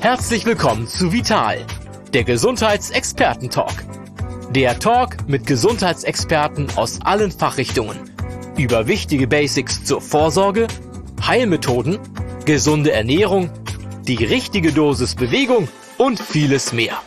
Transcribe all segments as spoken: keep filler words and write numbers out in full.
Herzlich willkommen zu Vital, der Gesundheitsexperten-Talk. Der Talk mit Gesundheitsexperten aus allen Fachrichtungen über wichtige Basics zur Vorsorge, Heilmethoden, gesunde Ernährung, die richtige Dosis Bewegung und vieles mehr.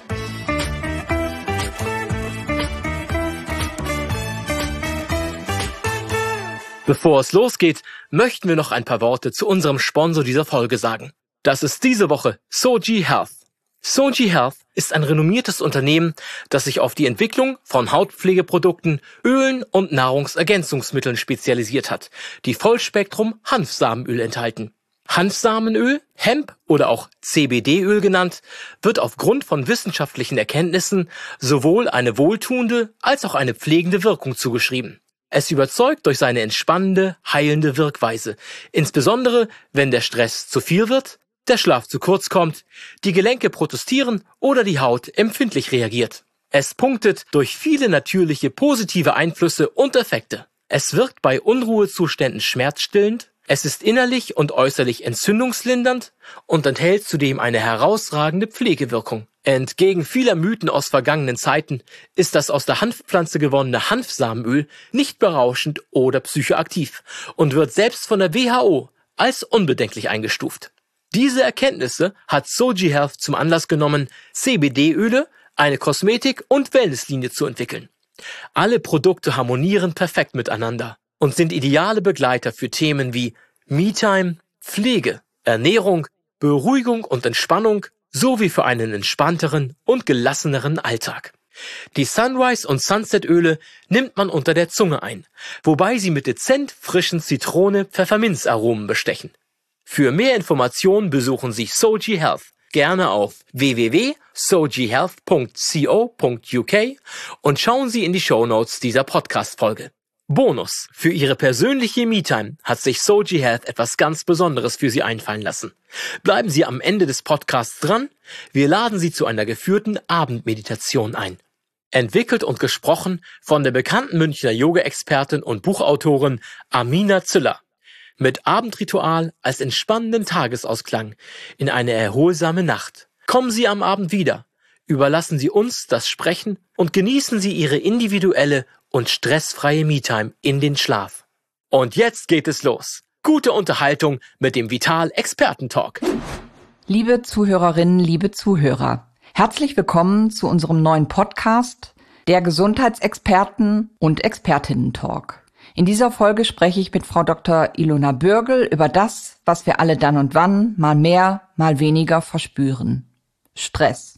Bevor es losgeht, möchten wir noch ein paar Worte zu unserem Sponsor dieser Folge sagen. Das ist diese Woche Soji Health. Soji Health ist ein renommiertes Unternehmen, das sich auf die Entwicklung von Hautpflegeprodukten, Ölen und Nahrungsergänzungsmitteln spezialisiert hat, die Vollspektrum Hanfsamenöl enthalten. Hanfsamenöl, Hemp oder auch C B D-Öl genannt, wird aufgrund von wissenschaftlichen Erkenntnissen sowohl eine wohltuende als auch eine pflegende Wirkung zugeschrieben. Es überzeugt durch seine entspannende, heilende Wirkweise, insbesondere wenn der Stress zu viel wird, der Schlaf zu kurz kommt, die Gelenke protestieren oder die Haut empfindlich reagiert. Es punktet durch viele natürliche positive Einflüsse und Effekte. Es wirkt bei Unruhezuständen schmerzstillend, es ist innerlich und äußerlich entzündungslindernd und enthält zudem eine herausragende Pflegewirkung. Entgegen vieler Mythen aus vergangenen Zeiten ist das aus der Hanfpflanze gewonnene Hanfsamenöl nicht berauschend oder psychoaktiv und wird selbst von der W H O als unbedenklich eingestuft. Diese Erkenntnisse hat Soji Health zum Anlass genommen, C B D-Öle, eine Kosmetik- und Wellnesslinie zu entwickeln. Alle Produkte harmonieren perfekt miteinander und sind ideale Begleiter für Themen wie Me-Time, Pflege, Ernährung, Beruhigung und Entspannung sowie für einen entspannteren und gelasseneren Alltag. Die Sunrise- und Sunset-Öle nimmt man unter der Zunge ein, wobei sie mit dezent frischen Zitrone-Pfefferminzaromen bestechen. Für mehr Informationen besuchen Sie Soji Health gerne auf w w w punkt soji health punkt co punkt u k und schauen Sie in die Shownotes dieser Podcast-Folge. Bonus: Für Ihre persönliche Me-Time hat sich Soji Health etwas ganz Besonderes für Sie einfallen lassen. Bleiben Sie am Ende des Podcasts dran, wir laden Sie zu einer geführten Abendmeditation ein. Entwickelt und gesprochen von der bekannten Münchner Yoga-Expertin und Buchautorin Amina Züller. Mit Abendritual als entspannenden Tagesausklang in eine erholsame Nacht. Kommen Sie am Abend wieder, überlassen Sie uns das Sprechen und genießen Sie Ihre individuelle und stressfreie Me-Time in den Schlaf. Und jetzt geht es los. Gute Unterhaltung mit dem Vital Experten-Talk. Liebe Zuhörerinnen, liebe Zuhörer, herzlich willkommen zu unserem neuen Podcast, der Gesundheitsexperten- und Expertinnen-Talk. In dieser Folge spreche ich mit Frau Doktor Ilona Bürgel über das, was wir alle dann und wann mal mehr, mal weniger verspüren. Stress.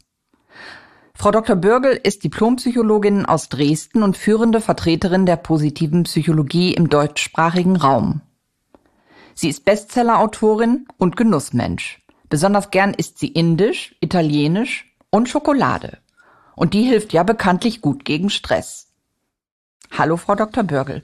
Frau Doktor Bürgel ist Diplompsychologin aus Dresden und führende Vertreterin der positiven Psychologie im deutschsprachigen Raum. Sie ist Bestsellerautorin und Genussmensch. Besonders gern isst sie Indisch, Italienisch und Schokolade. Und die hilft ja bekanntlich gut gegen Stress. Hallo, Frau Doktor Bürgel.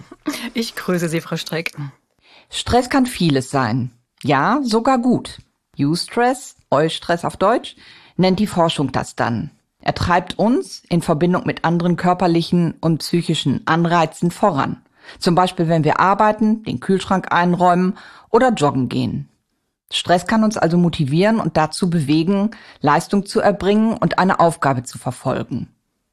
Ich grüße Sie, Frau Streck. Stress kann vieles sein. Ja, sogar gut. Eustress, Eustress auf Deutsch, nennt die Forschung das dann. Er treibt uns in Verbindung mit anderen körperlichen und psychischen Anreizen voran. Zum Beispiel, wenn wir arbeiten, den Kühlschrank einräumen oder joggen gehen. Stress kann uns also motivieren und dazu bewegen, Leistung zu erbringen und eine Aufgabe zu verfolgen.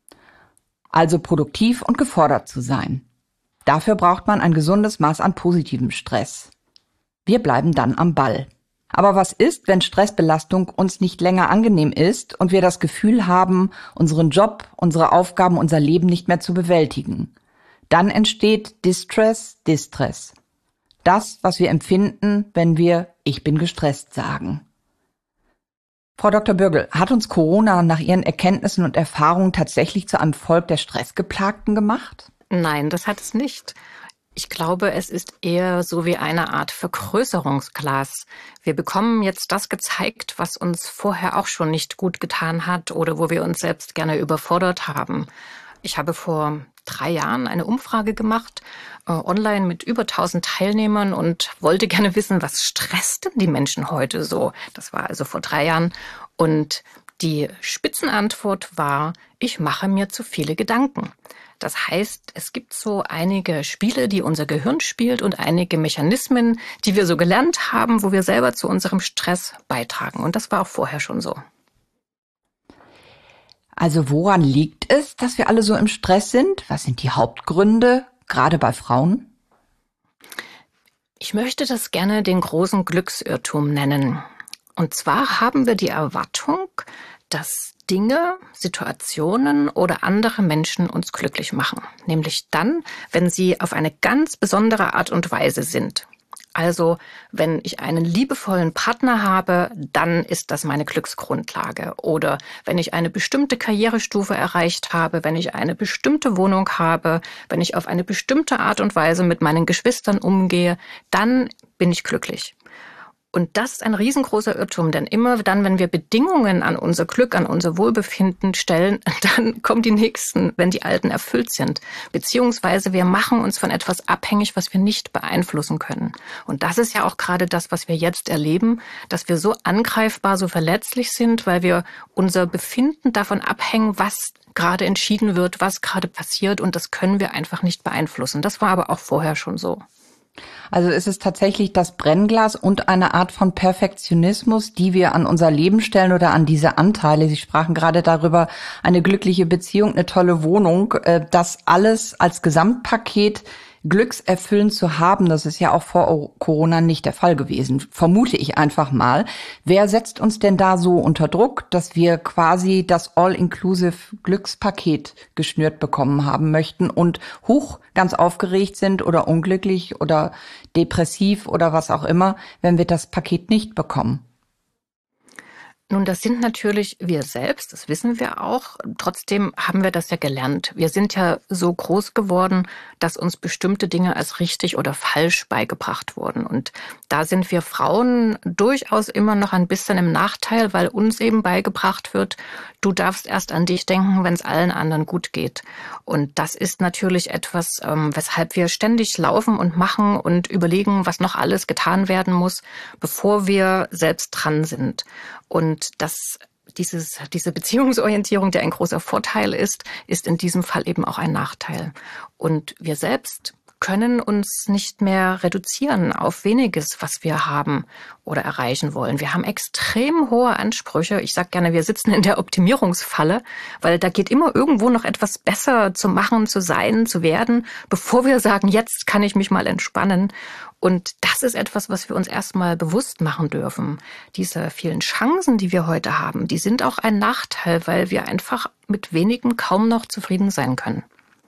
Also produktiv und gefordert zu sein. Dafür braucht man ein gesundes Maß an positivem Stress. Wir bleiben dann am Ball. Aber was ist, wenn Stressbelastung uns nicht länger angenehm ist und wir das Gefühl haben, unseren Job, unsere Aufgaben, unser Leben nicht mehr zu bewältigen? Dann entsteht Distress, Distress. Das, was wir empfinden, wenn wir „Ich bin gestresst" sagen. Frau Doktor Bürgel, hat uns Corona nach Ihren Erkenntnissen und Erfahrungen tatsächlich zu einem Volk der Stressgeplagten gemacht? Nein, das hat es nicht. Ich glaube, es ist eher so wie eine Art Vergrößerungsglas. Wir bekommen jetzt das gezeigt, was uns vorher auch schon nicht gut getan hat oder wo wir uns selbst gerne überfordert haben. Ich habe vor drei Jahren eine Umfrage gemacht, äh, online mit über tausend Teilnehmern und wollte gerne wissen, was stresst denn die Menschen heute so? Das war also vor drei Jahren. Und Die Spitzenantwort war, ich mache mir zu viele Gedanken. Das heißt, es gibt so einige Spiele, die unser Gehirn spielt und einige Mechanismen, die wir so gelernt haben, wo wir selber zu unserem Stress beitragen. Und das war auch vorher schon so. Also woran liegt es, dass wir alle so im Stress sind? Was sind die Hauptgründe, gerade bei Frauen? Ich möchte das gerne den großen Glücksirrtum nennen. Und zwar haben wir die Erwartung, dass Dinge, Situationen oder andere Menschen uns glücklich machen. Nämlich dann, wenn sie auf eine ganz besondere Art und Weise sind. Also, wenn ich einen liebevollen Partner habe, dann ist das meine Glücksgrundlage. Oder wenn ich eine bestimmte Karrierestufe erreicht habe, wenn ich eine bestimmte Wohnung habe, wenn ich auf eine bestimmte Art und Weise mit meinen Geschwistern umgehe, dann bin ich glücklich. Und das ist ein riesengroßer Irrtum, denn immer dann, wenn wir Bedingungen an unser Glück, an unser Wohlbefinden stellen, dann kommen die nächsten, wenn die alten erfüllt sind. Beziehungsweise wir machen uns von etwas abhängig, was wir nicht beeinflussen können. Und das ist ja auch gerade das, was wir jetzt erleben, dass wir so angreifbar, so verletzlich sind, weil wir unser Befinden davon abhängen, was gerade entschieden wird, was gerade passiert. Und das können wir einfach nicht beeinflussen. Das war aber auch vorher schon so. Also ist es tatsächlich das Brennglas und eine Art von Perfektionismus, die wir an unser Leben stellen oder an diese Anteile. Sie sprachen gerade darüber, eine glückliche Beziehung, eine tolle Wohnung, das alles als Gesamtpaket glückserfüllend zu haben. Das ist ja auch vor Corona nicht der Fall gewesen, vermute ich einfach mal. Wer setzt uns denn da so unter Druck, dass wir quasi das All-Inclusive Glückspaket geschnürt bekommen haben möchten und hoch ganz aufgeregt sind oder unglücklich oder depressiv oder was auch immer, wenn wir das Paket nicht bekommen? Nun, das sind natürlich wir selbst, das wissen wir auch. Trotzdem haben wir das ja gelernt. Wir sind ja so groß geworden, dass uns bestimmte Dinge als richtig oder falsch beigebracht wurden. Und da sind wir Frauen durchaus immer noch ein bisschen im Nachteil, weil uns eben beigebracht wird, du darfst erst an dich denken, wenn es allen anderen gut geht. Und das ist natürlich etwas, ähm, weshalb wir ständig laufen und machen und überlegen, was noch alles getan werden muss, bevor wir selbst dran sind. Und das, dieses, diese Beziehungsorientierung, die ein großer Vorteil ist, ist in diesem Fall eben auch ein Nachteil. Und wir selbst können uns nicht mehr reduzieren auf weniges, was wir haben oder erreichen wollen. Wir haben extrem hohe Ansprüche. Ich sage gerne, wir sitzen in der Optimierungsfalle, weil da geht immer irgendwo noch etwas besser zu machen, zu sein, zu werden, bevor wir sagen, jetzt kann ich mich mal entspannen. Und das ist etwas, was wir uns erstmal bewusst machen dürfen. Diese vielen Chancen, die wir heute haben, die sind auch ein Nachteil, weil wir einfach mit wenigen kaum noch zufrieden sein können.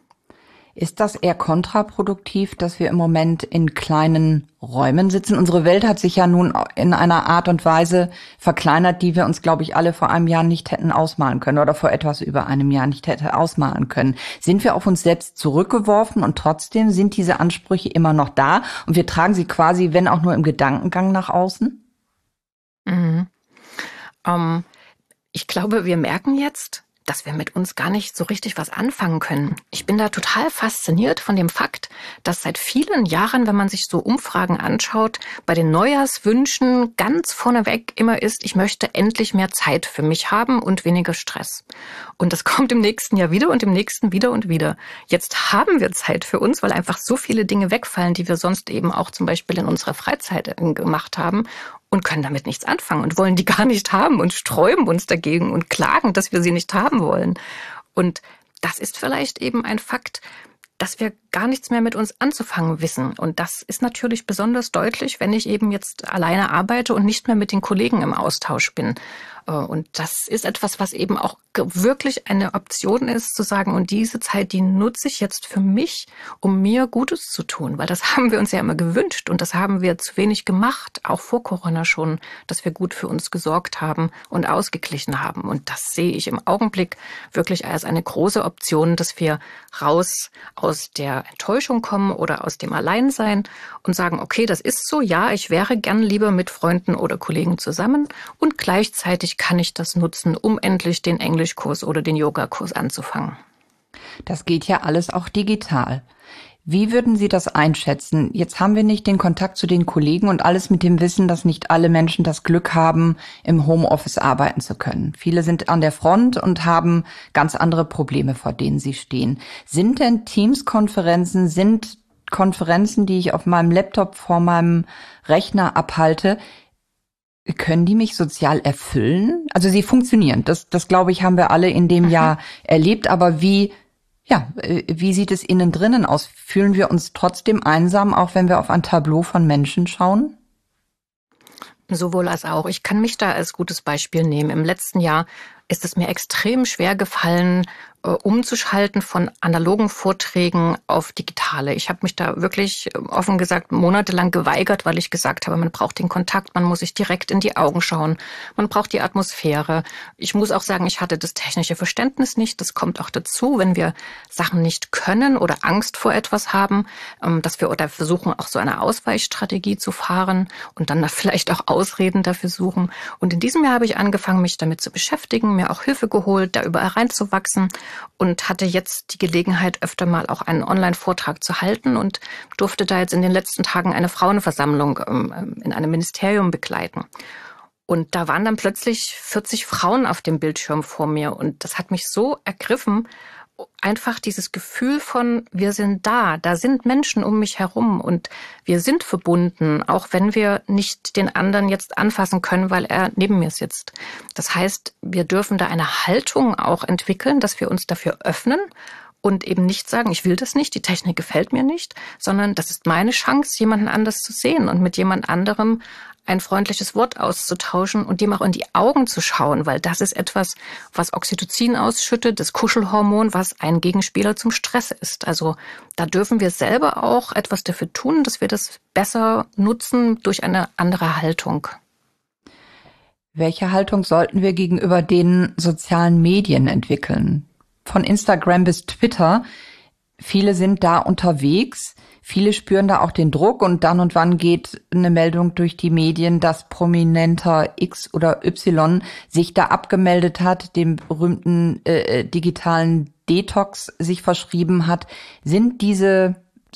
Ist das eher kontraproduktiv, dass wir im Moment in kleinen Räumen sitzen? Unsere Welt hat sich ja nun in einer Art und Weise verkleinert, die wir uns, glaube ich, alle vor einem Jahr nicht hätten ausmalen können oder vor etwas über einem Jahr nicht hätte ausmalen können. Sind wir auf uns selbst zurückgeworfen und trotzdem sind diese Ansprüche immer noch da und wir tragen sie quasi, wenn auch nur im Gedankengang, nach außen? Mhm. Ähm, ich glaube, wir merken jetzt, dass wir mit uns gar nicht so richtig was anfangen können. Ich bin da total fasziniert von dem Fakt, dass seit vielen Jahren, wenn man sich so Umfragen anschaut, bei den Neujahrswünschen ganz vorneweg immer ist, ich möchte endlich mehr Zeit für mich haben und weniger Stress. Und das kommt im nächsten Jahr wieder und im nächsten wieder und wieder. Jetzt haben wir Zeit für uns, weil einfach so viele Dinge wegfallen, die wir sonst eben auch zum Beispiel in unserer Freizeit gemacht haben. Und können damit nichts anfangen und wollen die gar nicht haben und sträuben uns dagegen und klagen, dass wir sie nicht haben wollen. Und das ist vielleicht eben ein Fakt, dass wir gar nichts mehr mit uns anzufangen wissen. Und das ist natürlich besonders deutlich, wenn ich eben jetzt alleine arbeite und nicht mehr mit den Kollegen im Austausch bin. Und das ist etwas, was eben auch wirklich eine Option ist, zu sagen, und diese Zeit, die nutze ich jetzt für mich, um mir Gutes zu tun. Weil das haben wir uns ja immer gewünscht und das haben wir zu wenig gemacht, auch vor Corona schon, dass wir gut für uns gesorgt haben und ausgeglichen haben. Und das sehe ich im Augenblick wirklich als eine große Option, dass wir raus aus der Enttäuschung kommen oder aus dem Alleinsein und sagen, okay, das ist so, ja, ich wäre gern lieber mit Freunden oder Kollegen zusammen und gleichzeitig kann ich das nutzen, um endlich den Englischkurs oder den Yogakurs anzufangen. Das geht ja alles auch digital. Wie würden Sie das einschätzen? Jetzt haben wir nicht den Kontakt zu den Kollegen und alles mit dem Wissen, dass nicht alle Menschen das Glück haben, im Homeoffice arbeiten zu können. Viele sind an der Front und haben ganz andere Probleme, vor denen sie stehen. Sind denn Teams-Konferenzen, sind Konferenzen, die ich auf meinem Laptop vor meinem Rechner abhalte, können die mich sozial erfüllen? Also sie funktionieren. Das, das glaube ich, haben wir alle in dem Jahr erlebt. Aber wie Ja, wie sieht es innen drinnen aus? Fühlen wir uns trotzdem einsam, auch wenn wir auf ein Tableau von Menschen schauen? Sowohl als auch. Ich kann mich da als gutes Beispiel nehmen. Im letzten Jahr ist es mir extrem schwer gefallen, äh, umzuschalten von analogen Vorträgen auf digitale. Ich habe mich da wirklich, äh, offen gesagt, monatelang geweigert, weil ich gesagt habe, man braucht den Kontakt, man muss sich direkt in die Augen schauen, man braucht die Atmosphäre. Ich muss auch sagen, ich hatte das technische Verständnis nicht. Das kommt auch dazu, wenn wir Sachen nicht können oder Angst vor etwas haben, ähm, dass wir oder versuchen, auch so eine Ausweichstrategie zu fahren und dann vielleicht auch Ausreden dafür suchen. Und in diesem Jahr habe ich angefangen, mich damit zu beschäftigen, mir auch Hilfe geholt, da überall reinzuwachsen und hatte jetzt die Gelegenheit, öfter mal auch einen Online-Vortrag zu halten und durfte da jetzt in den letzten Tagen eine Frauenversammlung ähm, in einem Ministerium begleiten. Und da waren dann plötzlich vierzig Frauen auf dem Bildschirm vor mir und das hat mich so ergriffen, einfach dieses Gefühl von, wir sind da, da sind Menschen um mich herum und wir sind verbunden, auch wenn wir nicht den anderen jetzt anfassen können, weil er neben mir sitzt. Das heißt, wir dürfen da eine Haltung auch entwickeln, dass wir uns dafür öffnen und eben nicht sagen, ich will das nicht, die Technik gefällt mir nicht, sondern das ist meine Chance, jemanden anders zu sehen und mit jemand anderem ein freundliches Wort auszutauschen und dem auch in die Augen zu schauen, weil das ist etwas, was Oxytocin ausschüttet, das Kuschelhormon, was ein Gegenspieler zum Stress ist. Also da dürfen wir selber auch etwas dafür tun, dass wir das besser nutzen durch eine andere Haltung. Welche Haltung sollten wir gegenüber den sozialen Medien entwickeln? Von Instagram bis Twitter. Viele sind da unterwegs. Viele spüren da auch den Druck und dann und wann geht eine Meldung durch die Medien, dass Prominenter X oder Y sich da abgemeldet hat, dem berühmten äh, digitalen Detox sich verschrieben hat. Sind diese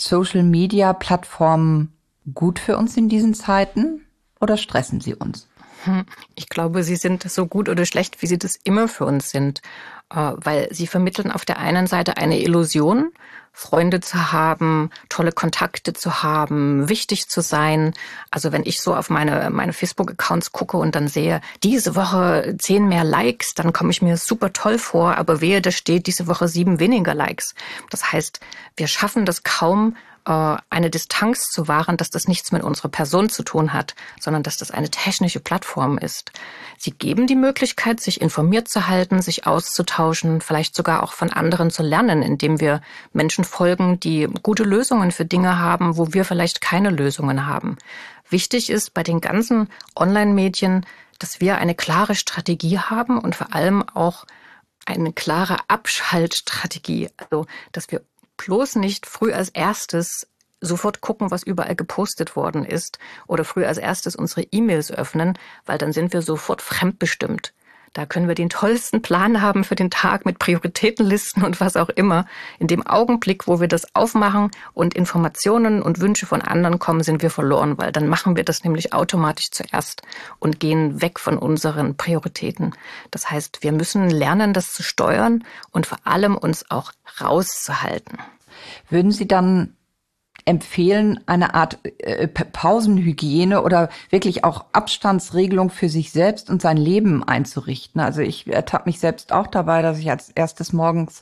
Social-Media-Plattformen gut für uns in diesen Zeiten oder stressen sie uns? Ich glaube, sie sind so gut oder schlecht, wie sie das immer für uns sind, weil sie vermitteln auf der einen Seite eine Illusion, Freunde zu haben, tolle Kontakte zu haben, wichtig zu sein. Also wenn ich so auf meine, meine Facebook-Accounts gucke und dann sehe, diese Woche zehn mehr Likes, dann komme ich mir super toll vor, aber wehe, da steht diese Woche sieben weniger Likes. Das heißt, wir schaffen das kaum, eine Distanz zu wahren, dass das nichts mit unserer Person zu tun hat, sondern dass das eine technische Plattform ist. Sie geben die Möglichkeit, sich informiert zu halten, sich auszutauschen, vielleicht sogar auch von anderen zu lernen, indem wir Menschen folgen, die gute Lösungen für Dinge haben, wo wir vielleicht keine Lösungen haben. Wichtig ist bei den ganzen Online-Medien, dass wir eine klare Strategie haben und vor allem auch eine klare Abschaltstrategie, also dass wir bloß nicht früh als erstes sofort gucken, was überall gepostet worden ist oder früh als erstes unsere E-Mails öffnen, weil dann sind wir sofort fremdbestimmt. Da können wir den tollsten Plan haben für den Tag mit Prioritätenlisten und was auch immer. In dem Augenblick, wo wir das aufmachen und Informationen und Wünsche von anderen kommen, sind wir verloren, weil dann machen wir das nämlich automatisch zuerst und gehen weg von unseren Prioritäten. Das heißt, wir müssen lernen, das zu steuern und vor allem uns auch rauszuhalten. Würden Sie dann empfehlen, eine Art äh, Pausenhygiene oder wirklich auch Abstandsregelung für sich selbst und sein Leben einzurichten? Also ich ertappe mich selbst auch dabei, dass ich als erstes morgens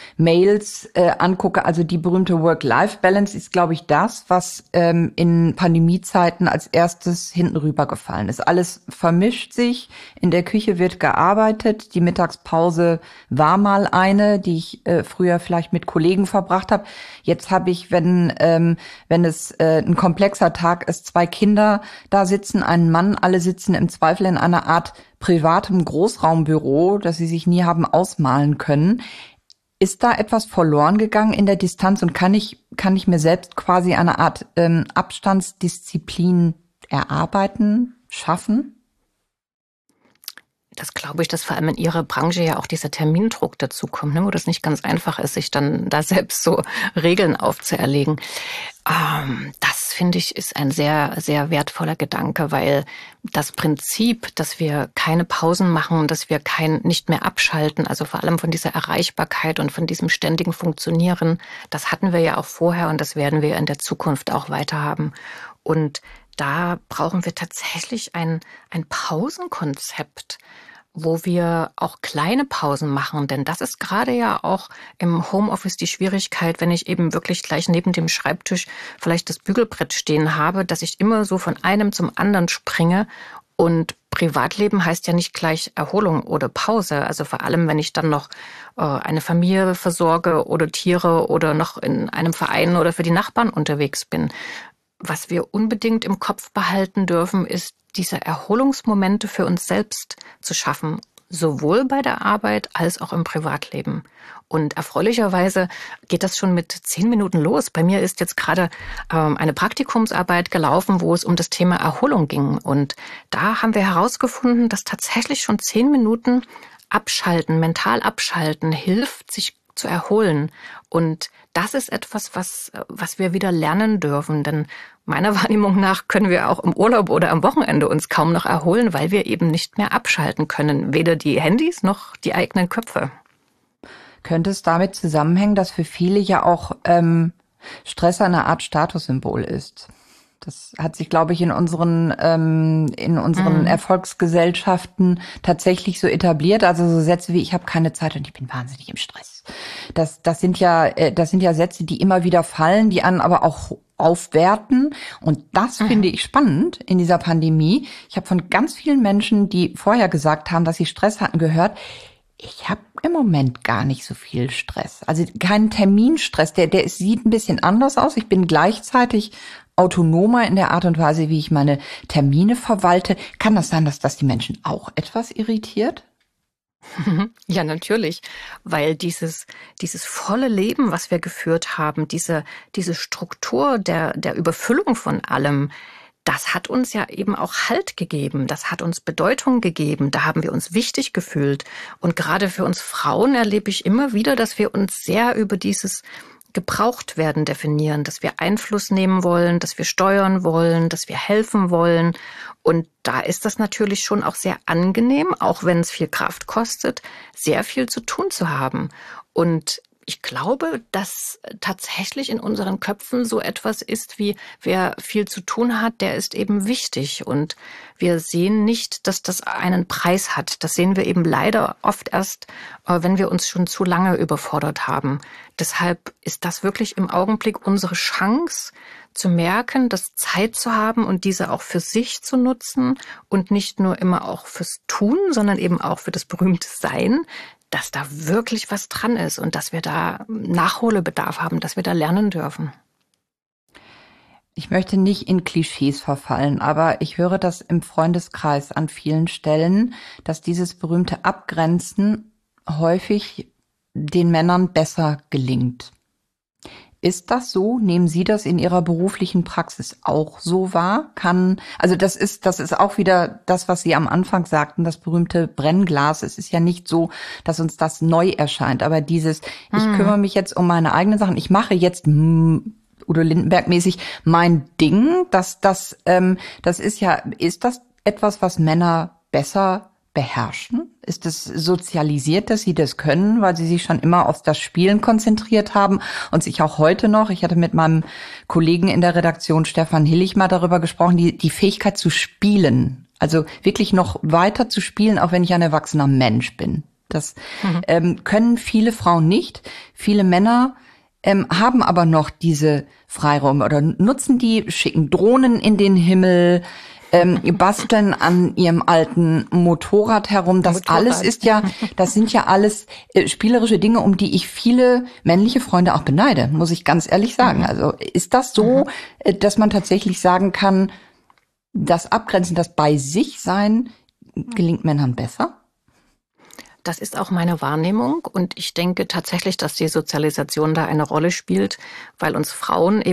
Mails äh, angucke. Also die berühmte Work-Life-Balance ist, glaube ich, das, was ähm, in Pandemiezeiten als erstes hinten rübergefallen ist. Alles vermischt sich, in der Küche wird gearbeitet, die Mittagspause war mal eine, die ich äh, früher vielleicht mit Kollegen verbracht habe. Jetzt habe ich, wenn ähm, wenn es äh, ein komplexer Tag ist, zwei Kinder da sitzen, einen Mann, alle sitzen im Zweifel in einer Art privatem Großraumbüro, das sie sich nie haben ausmalen können. Ist da etwas verloren gegangen in der Distanz und kann ich, kann ich mir selbst quasi eine Art ähm, Abstandsdisziplin erarbeiten, schaffen? Das glaube ich, dass vor allem in Ihrer Branche ja auch dieser Termindruck dazukommt, ne, wo das nicht ganz einfach ist, sich dann da selbst so Regeln aufzuerlegen. Ähm, das, finde ich, ist ein sehr, sehr wertvoller Gedanke, weil das Prinzip, dass wir keine Pausen machen, dass wir kein nicht mehr abschalten, also vor allem von dieser Erreichbarkeit und von diesem ständigen Funktionieren, das hatten wir ja auch vorher und das werden wir in der Zukunft auch weiter haben. Und da brauchen wir tatsächlich ein, ein Pausenkonzept, wo wir auch kleine Pausen machen. Denn das ist gerade ja auch im Homeoffice die Schwierigkeit, wenn ich eben wirklich gleich neben dem Schreibtisch vielleicht das Bügelbrett stehen habe, dass ich immer so von einem zum anderen springe. Und Privatleben heißt ja nicht gleich Erholung oder Pause. Also vor allem, wenn ich dann noch äh, eine Familie versorge oder Tiere oder noch in einem Verein oder für die Nachbarn unterwegs bin. Was wir unbedingt im Kopf behalten dürfen, ist, diese Erholungsmomente für uns selbst zu schaffen, sowohl bei der Arbeit als auch im Privatleben. Und erfreulicherweise geht das schon mit zehn Minuten los. Bei mir ist jetzt gerade ähm, eine Praktikumsarbeit gelaufen, wo es um das Thema Erholung ging. Und da haben wir herausgefunden, dass tatsächlich schon zehn Minuten abschalten, mental abschalten, hilft, sich zu erholen. Und das ist etwas, was, was wir wieder lernen dürfen. Denn meiner Wahrnehmung nach können wir auch im Urlaub oder am Wochenende uns kaum noch erholen, weil wir eben nicht mehr abschalten können. Weder die Handys noch die eigenen Köpfe. Könnte es damit zusammenhängen, dass für viele ja auch ähm, Stress eine Art Statussymbol ist? Das hat sich, glaube ich, in unseren ähm, in unseren mhm. Erfolgsgesellschaften tatsächlich so etabliert. Also so Sätze wie ich habe keine Zeit und ich bin wahnsinnig im Stress. Das das sind ja äh, das sind ja Sätze, die immer wieder fallen, die einen aber auch aufwerten. Und das mhm. finde ich spannend in dieser Pandemie. Ich habe von ganz vielen Menschen, die vorher gesagt haben, dass sie Stress hatten, gehört, ich habe im Moment gar nicht so viel Stress. Also keinen Terminstress. Der der sieht ein bisschen anders aus. Ich bin gleichzeitig autonomer in der Art und Weise, wie ich meine Termine verwalte. Kann das sein, dass das die Menschen auch etwas irritiert? Ja, natürlich, weil dieses dieses volle Leben, was wir geführt haben, diese diese Struktur der der Überfüllung von allem, das hat uns ja eben auch Halt gegeben, das hat uns Bedeutung gegeben, da haben wir uns wichtig gefühlt. Und gerade für uns Frauen erlebe ich immer wieder, dass wir uns sehr über dieses gebraucht werden definieren, dass wir Einfluss nehmen wollen, dass wir steuern wollen, dass wir helfen wollen. Und da ist das natürlich schon auch sehr angenehm, auch wenn es viel Kraft kostet, sehr viel zu tun zu haben. Und ich glaube, dass tatsächlich in unseren Köpfen so etwas ist wie, wer viel zu tun hat, der ist eben wichtig. Und wir sehen nicht, dass das einen Preis hat. Das sehen wir eben leider oft erst, wenn wir uns schon zu lange überfordert haben. Deshalb ist das wirklich im Augenblick unsere Chance, zu merken, dass Zeit zu haben und diese auch für sich zu nutzen und nicht nur immer auch fürs Tun, sondern eben auch für das berühmte Sein, dass da wirklich was dran ist und dass wir da Nachholbedarf haben, dass wir da lernen dürfen. Ich möchte nicht in Klischees verfallen, aber ich höre das im Freundeskreis an vielen Stellen, dass dieses berühmte Abgrenzen häufig den Männern besser gelingt. Ist das so? Nehmen Sie das in Ihrer beruflichen Praxis auch so wahr? Kann, also das ist, das ist auch wieder das, was Sie am Anfang sagten, das berühmte Brennglas. Es ist ja nicht so, dass uns das neu erscheint, aber dieses, hm. ich kümmere mich jetzt um meine eigenen Sachen, ich mache jetzt Udo Lindenberg-mäßig mein Ding, das, das, ähm, das ist ja, ist das etwas, was Männer besser beherrschen? Ist es sozialisiert, dass sie das können, weil sie sich schon immer auf das Spielen konzentriert haben und sich auch heute noch, ich hatte mit meinem Kollegen in der Redaktion Stefan Hillig mal darüber gesprochen, die, die Fähigkeit zu spielen, also wirklich noch weiter zu spielen, auch wenn ich ein erwachsener Mensch bin. Das mhm. ähm, können viele Frauen nicht. Viele Männer ähm, haben aber noch diese Freiräume oder nutzen die, schicken Drohnen in den Himmel, ähm, basteln an ihrem alten Motorrad herum. Das Motorrad. Alles ist ja, das sind ja alles äh, spielerische Dinge, um die ich viele männliche Freunde auch beneide, muss ich ganz ehrlich sagen. Mhm. Also ist das so, äh, dass man tatsächlich sagen kann, das Abgrenzen, das bei sich sein, gelingt Männern besser? Das ist auch meine Wahrnehmung und ich denke tatsächlich, dass die Sozialisation da eine Rolle spielt, weil uns Frauen eben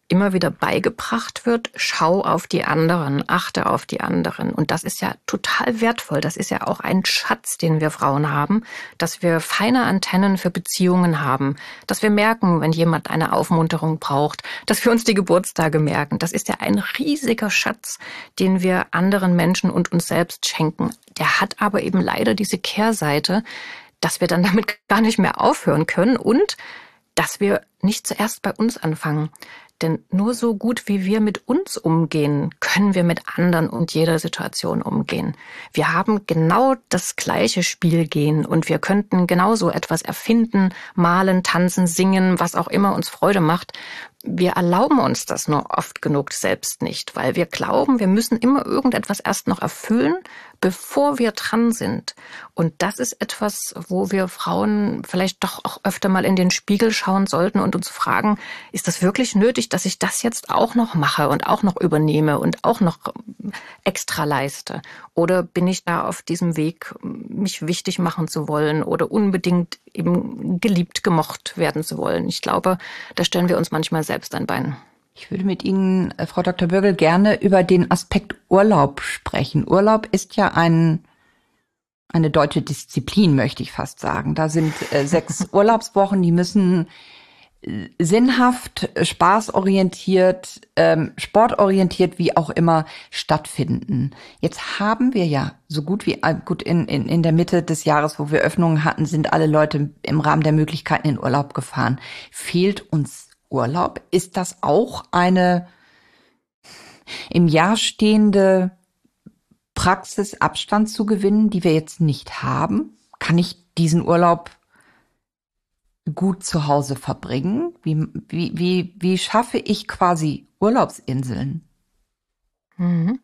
immer wieder beigebracht wird, schau auf die anderen, achte auf die anderen. Und das ist ja total wertvoll. Das ist ja auch ein Schatz, den wir Frauen haben, dass wir feine Antennen für Beziehungen haben, dass wir merken, wenn jemand eine Aufmunterung braucht, dass wir uns die Geburtstage merken. Das ist ja ein riesiger Schatz, den wir anderen Menschen und uns selbst schenken. Der hat aber eben leider diese Kehrseite, dass wir dann damit gar nicht mehr aufhören können und dass wir nicht zuerst bei uns anfangen. Denn nur so gut, wie wir mit uns umgehen, können wir mit anderen und jeder Situation umgehen. Wir haben genau das gleiche Spielgehen und wir könnten genauso etwas erfinden, malen, tanzen, singen, was auch immer uns Freude macht. Wir erlauben uns das nur oft genug selbst nicht, weil wir glauben, wir müssen immer irgendetwas erst noch erfüllen, bevor wir dran sind. Und das ist etwas, wo wir Frauen vielleicht doch auch öfter mal in den Spiegel schauen sollten und uns fragen, ist das wirklich nötig, dass ich das jetzt auch noch mache und auch noch übernehme und auch noch extra leiste? Oder bin ich da auf diesem Weg, mich wichtig machen zu wollen oder unbedingt eben geliebt, gemocht werden zu wollen? Ich glaube, da stellen wir uns manchmal selbst ein Bein. Ich würde mit Ihnen, Frau Doktor Bürgel, gerne über den Aspekt Urlaub sprechen. Urlaub ist ja ein, eine deutsche Disziplin, möchte ich fast sagen. Da sind äh, sechs Urlaubswochen, die müssen äh, sinnhaft, spaßorientiert, ähm, sportorientiert, wie auch immer, stattfinden. Jetzt haben wir ja so gut wie, äh, gut in, in, in der Mitte des Jahres, wo wir Öffnungen hatten, sind alle Leute im Rahmen der Möglichkeiten in Urlaub gefahren. Fehlt uns Urlaub? Ist das auch eine im Jahr stehende Praxis, Abstand zu gewinnen, die wir jetzt nicht haben? Kann ich diesen Urlaub gut zu Hause verbringen? Wie, wie, wie, wie schaffe ich quasi Urlaubsinseln? Mhm.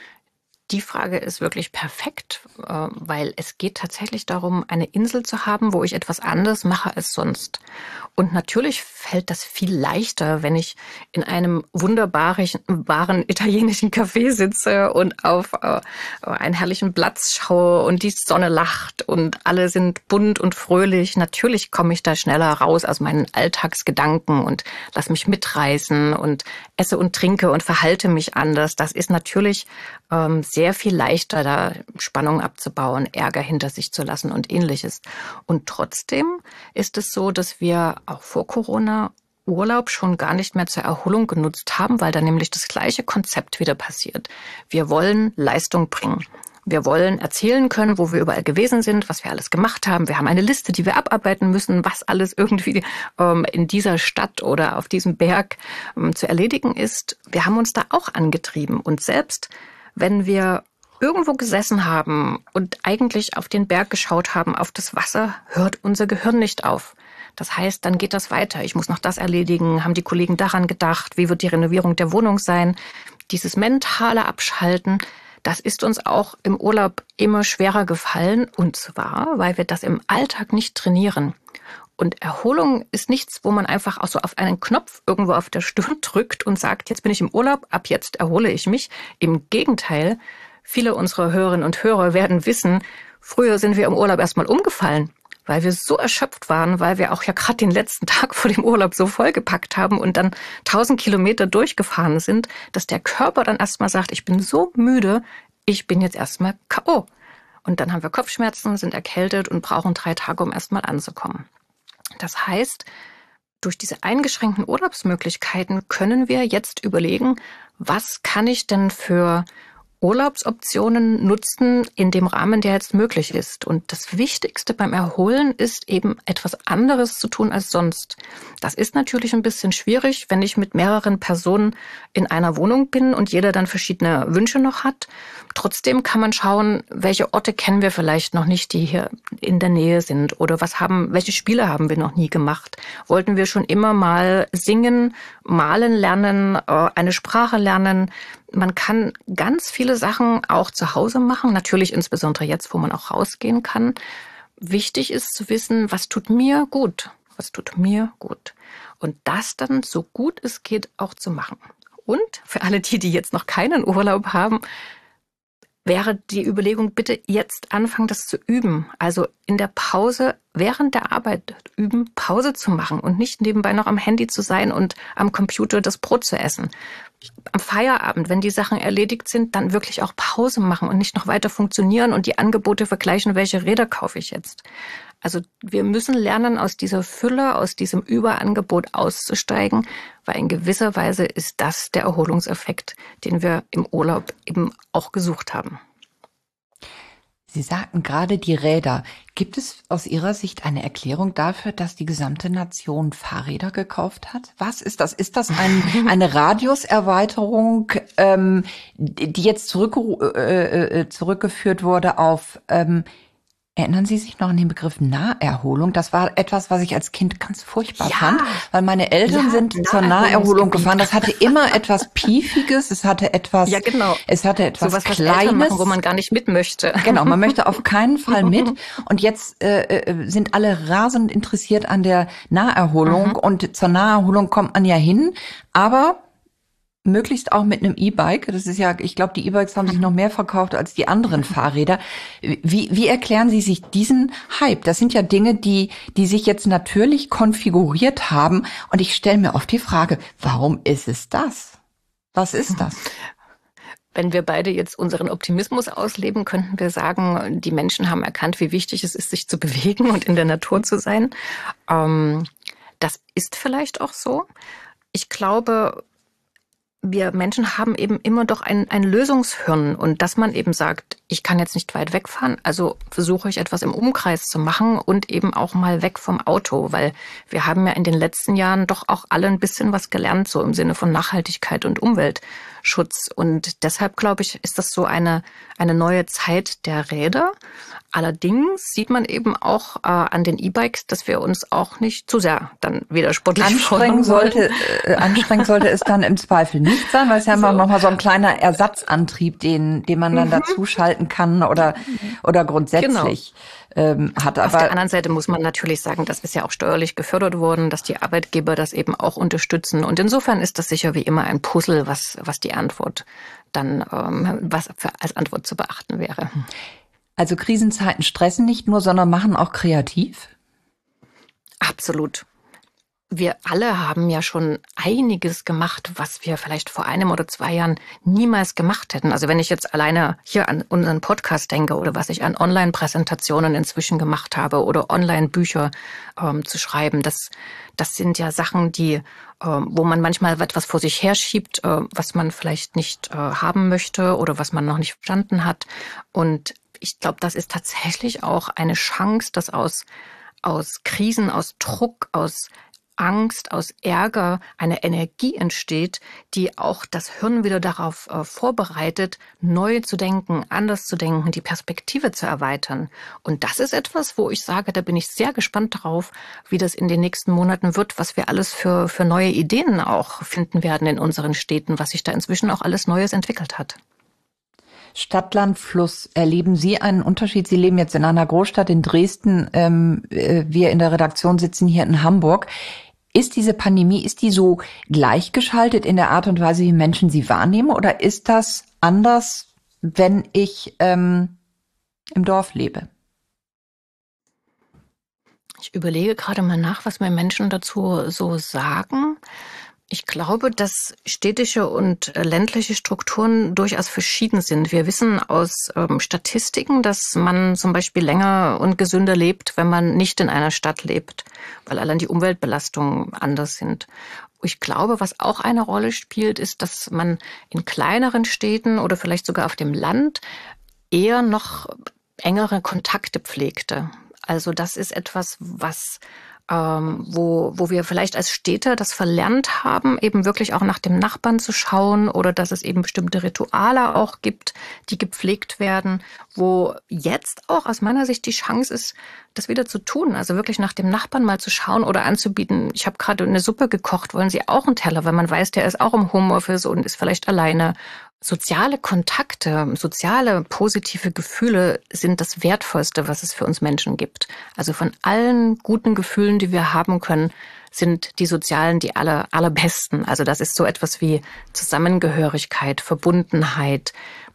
Die Frage ist wirklich perfekt, weil es geht tatsächlich darum, eine Insel zu haben, wo ich etwas anderes mache als sonst. Und natürlich fällt das viel leichter, wenn ich in einem wunderbaren wahren italienischen Café sitze und auf äh, einen herrlichen Platz schaue und die Sonne lacht und alle sind bunt und fröhlich. Natürlich komme ich da schneller raus aus meinen Alltagsgedanken und lasse mich mitreißen und esse und trinke und verhalte mich anders. Das ist natürlich ähm, sehr viel leichter, da Spannung abzubauen, Ärger hinter sich zu lassen und Ähnliches. Und trotzdem ist es so, dass wir auch vor Corona Urlaub schon gar nicht mehr zur Erholung genutzt haben, weil da nämlich das gleiche Konzept wieder passiert. Wir wollen Leistung bringen. Wir wollen erzählen können, wo wir überall gewesen sind, was wir alles gemacht haben. Wir haben eine Liste, die wir abarbeiten müssen, was alles irgendwie ähm, in dieser Stadt oder auf diesem Berg ähm, zu erledigen ist. Wir haben uns da auch angetrieben. Und selbst wenn wir irgendwo gesessen haben und eigentlich auf den Berg geschaut haben, auf das Wasser, hört unser Gehirn nicht auf. Das heißt, dann geht das weiter. Ich muss noch das erledigen. Haben die Kollegen daran gedacht? Wie wird die Renovierung der Wohnung sein? Dieses mentale Abschalten, das ist uns auch im Urlaub immer schwerer gefallen. Und zwar, weil wir das im Alltag nicht trainieren. Und Erholung ist nichts, wo man einfach auch so auf einen Knopf irgendwo auf der Stirn drückt und sagt, jetzt bin ich im Urlaub, ab jetzt erhole ich mich. Im Gegenteil, viele unserer Hörerinnen und Hörer werden wissen, früher sind wir im Urlaub erstmal umgefallen, weil wir so erschöpft waren, weil wir auch ja gerade den letzten Tag vor dem Urlaub so vollgepackt haben und dann tausend Kilometer durchgefahren sind, dass der Körper dann erstmal sagt, ich bin so müde, ich bin jetzt erstmal K O. Und dann haben wir Kopfschmerzen, sind erkältet und brauchen drei Tage, um erstmal anzukommen. Das heißt, durch diese eingeschränkten Urlaubsmöglichkeiten können wir jetzt überlegen, was kann ich denn für Urlaubsoptionen nutzen in dem Rahmen, der jetzt möglich ist. Und das Wichtigste beim Erholen ist eben etwas anderes zu tun als sonst. Das ist natürlich ein bisschen schwierig, wenn ich mit mehreren Personen in einer Wohnung bin und jeder dann verschiedene Wünsche noch hat. Trotzdem kann man schauen, welche Orte kennen wir vielleicht noch nicht, die hier in der Nähe sind, oder was haben, welche Spiele haben wir noch nie gemacht? Wollten wir schon immer mal singen, malen lernen, eine Sprache lernen? Man kann ganz viele Sachen auch zu Hause machen, natürlich insbesondere jetzt, wo man auch rausgehen kann. Wichtig ist zu wissen, was tut mir gut, was tut mir gut. Und das dann so gut es geht auch zu machen. Und für alle die, die jetzt noch keinen Urlaub haben, wäre die Überlegung, bitte jetzt anfangen, das zu üben. Also in der Pause, während der Arbeit üben, Pause zu machen und nicht nebenbei noch am Handy zu sein und am Computer das Brot zu essen. Am Feierabend, wenn die Sachen erledigt sind, dann wirklich auch Pause machen und nicht noch weiter funktionieren und die Angebote vergleichen, welche Räder kaufe ich jetzt. Also wir müssen lernen, aus dieser Fülle, aus diesem Überangebot auszusteigen, weil in gewisser Weise ist das der Erholungseffekt, den wir im Urlaub eben auch gesucht haben. Sie sagten gerade die Räder. Gibt es aus Ihrer Sicht eine Erklärung dafür, dass die gesamte Nation Fahrräder gekauft hat? Was ist das? Ist das ein, eine Radiuserweiterung, ähm, die jetzt zurück, äh, zurückgeführt wurde auf... Ähm, Erinnern Sie sich noch an den Begriff Naherholung? Das war etwas, was ich als Kind ganz furchtbar ja. fand, weil meine Eltern ja, sind zur Naherholung gefahren. Das hatte immer etwas Piefiges, es hatte etwas, ja, genau. es hatte etwas so was, Kleines, machen, wo man gar nicht mit möchte. Genau, man möchte auf keinen Fall mit. Und jetzt äh, sind alle rasend interessiert an der Naherholung. Mhm. Und zur Naherholung kommt man ja hin, aber möglichst auch mit einem E-Bike. Das ist ja, ich glaube, die E-Bikes haben sich noch mehr verkauft als die anderen Fahrräder. Wie, wie erklären Sie sich diesen Hype? Das sind ja Dinge, die, die sich jetzt natürlich konfiguriert haben. Und ich stelle mir oft die Frage, warum ist es das? Was ist das? Wenn wir beide jetzt unseren Optimismus ausleben, könnten wir sagen, die Menschen haben erkannt, wie wichtig es ist, sich zu bewegen und in der Natur zu sein. Ähm, das ist vielleicht auch so. Ich glaube, wir Menschen haben eben immer doch ein, ein Lösungshirn und dass man eben sagt, ich kann jetzt nicht weit wegfahren, also versuche ich etwas im Umkreis zu machen und eben auch mal weg vom Auto, weil wir haben ja in den letzten Jahren doch auch alle ein bisschen was gelernt, so im Sinne von Nachhaltigkeit und Umweltschutz. Und deshalb, glaube ich, ist das so eine, eine neue Zeit der Räder. Allerdings sieht man eben auch äh, an den E-Bikes, dass wir uns auch nicht zu sehr dann wieder sportlich anstrengen sollte. Äh, anstrengend sollte es dann im Zweifel nicht sein, weil es ja immer so. noch mal so ein kleiner Ersatzantrieb, den, den man dann mhm. dazu schalten kann oder oder grundsätzlich genau. ähm, hat. Aber auf der anderen Seite muss man natürlich sagen, das ist ja auch steuerlich gefördert worden, dass die Arbeitgeber das eben auch unterstützen. Und insofern ist das sicher wie immer ein Puzzle, was was die Antwort dann ähm, was für, als Antwort zu beachten wäre. Also Krisenzeiten stressen nicht nur, sondern machen auch kreativ? Absolut. Wir alle haben ja schon einiges gemacht, was wir vielleicht vor einem oder zwei Jahren niemals gemacht hätten. Also wenn ich jetzt alleine hier an unseren Podcast denke oder was ich an Online-Präsentationen inzwischen gemacht habe oder Online-Bücher ähm, zu schreiben, das, das sind ja Sachen, die, ähm, wo man manchmal etwas vor sich herschiebt, äh, was man vielleicht nicht äh, haben möchte oder was man noch nicht verstanden hat. Und ich glaube, das ist tatsächlich auch eine Chance, dass aus, aus Krisen, aus Druck, aus Angst, aus Ärger eine Energie entsteht, die auch das Hirn wieder darauf äh, vorbereitet, neu zu denken, anders zu denken, die Perspektive zu erweitern. Und das ist etwas, wo ich sage, da bin ich sehr gespannt drauf, wie das in den nächsten Monaten wird, was wir alles für, für neue Ideen auch finden werden in unseren Städten, was sich da inzwischen auch alles Neues entwickelt hat. Stadt, Land, Fluss. Erleben Sie einen Unterschied? Sie leben jetzt in einer Großstadt in Dresden. Ähm, wir in der Redaktion sitzen hier in Hamburg. Ist diese Pandemie, ist die so gleichgeschaltet in der Art und Weise, wie Menschen sie wahrnehmen? Oder ist das anders, wenn ich ähm, im Dorf lebe? Ich überlege gerade mal nach, was mir Menschen dazu so sagen. Ich glaube, dass städtische und ländliche Strukturen durchaus verschieden sind. Wir wissen aus ähm, Statistiken, dass man zum Beispiel länger und gesünder lebt, wenn man nicht in einer Stadt lebt, weil allein die Umweltbelastungen anders sind. Ich glaube, was auch eine Rolle spielt, ist, dass man in kleineren Städten oder vielleicht sogar auf dem Land eher noch engere Kontakte pflegte. Also das ist etwas, was Ähm, wo, wo wir vielleicht als Städter das verlernt haben, eben wirklich auch nach dem Nachbarn zu schauen oder dass es eben bestimmte Rituale auch gibt, die gepflegt werden, wo jetzt auch aus meiner Sicht die Chance ist, das wieder zu tun, also wirklich nach dem Nachbarn mal zu schauen oder anzubieten, ich habe gerade eine Suppe gekocht, wollen Sie auch einen Teller, weil man weiß, der ist auch im Homeoffice und ist vielleicht alleine. Soziale Kontakte, soziale positive Gefühle sind das Wertvollste, was es für uns Menschen gibt. Also von allen guten Gefühlen, die wir haben können, sind die sozialen die aller, allerbesten. Also das ist so etwas wie Zusammengehörigkeit, Verbundenheit,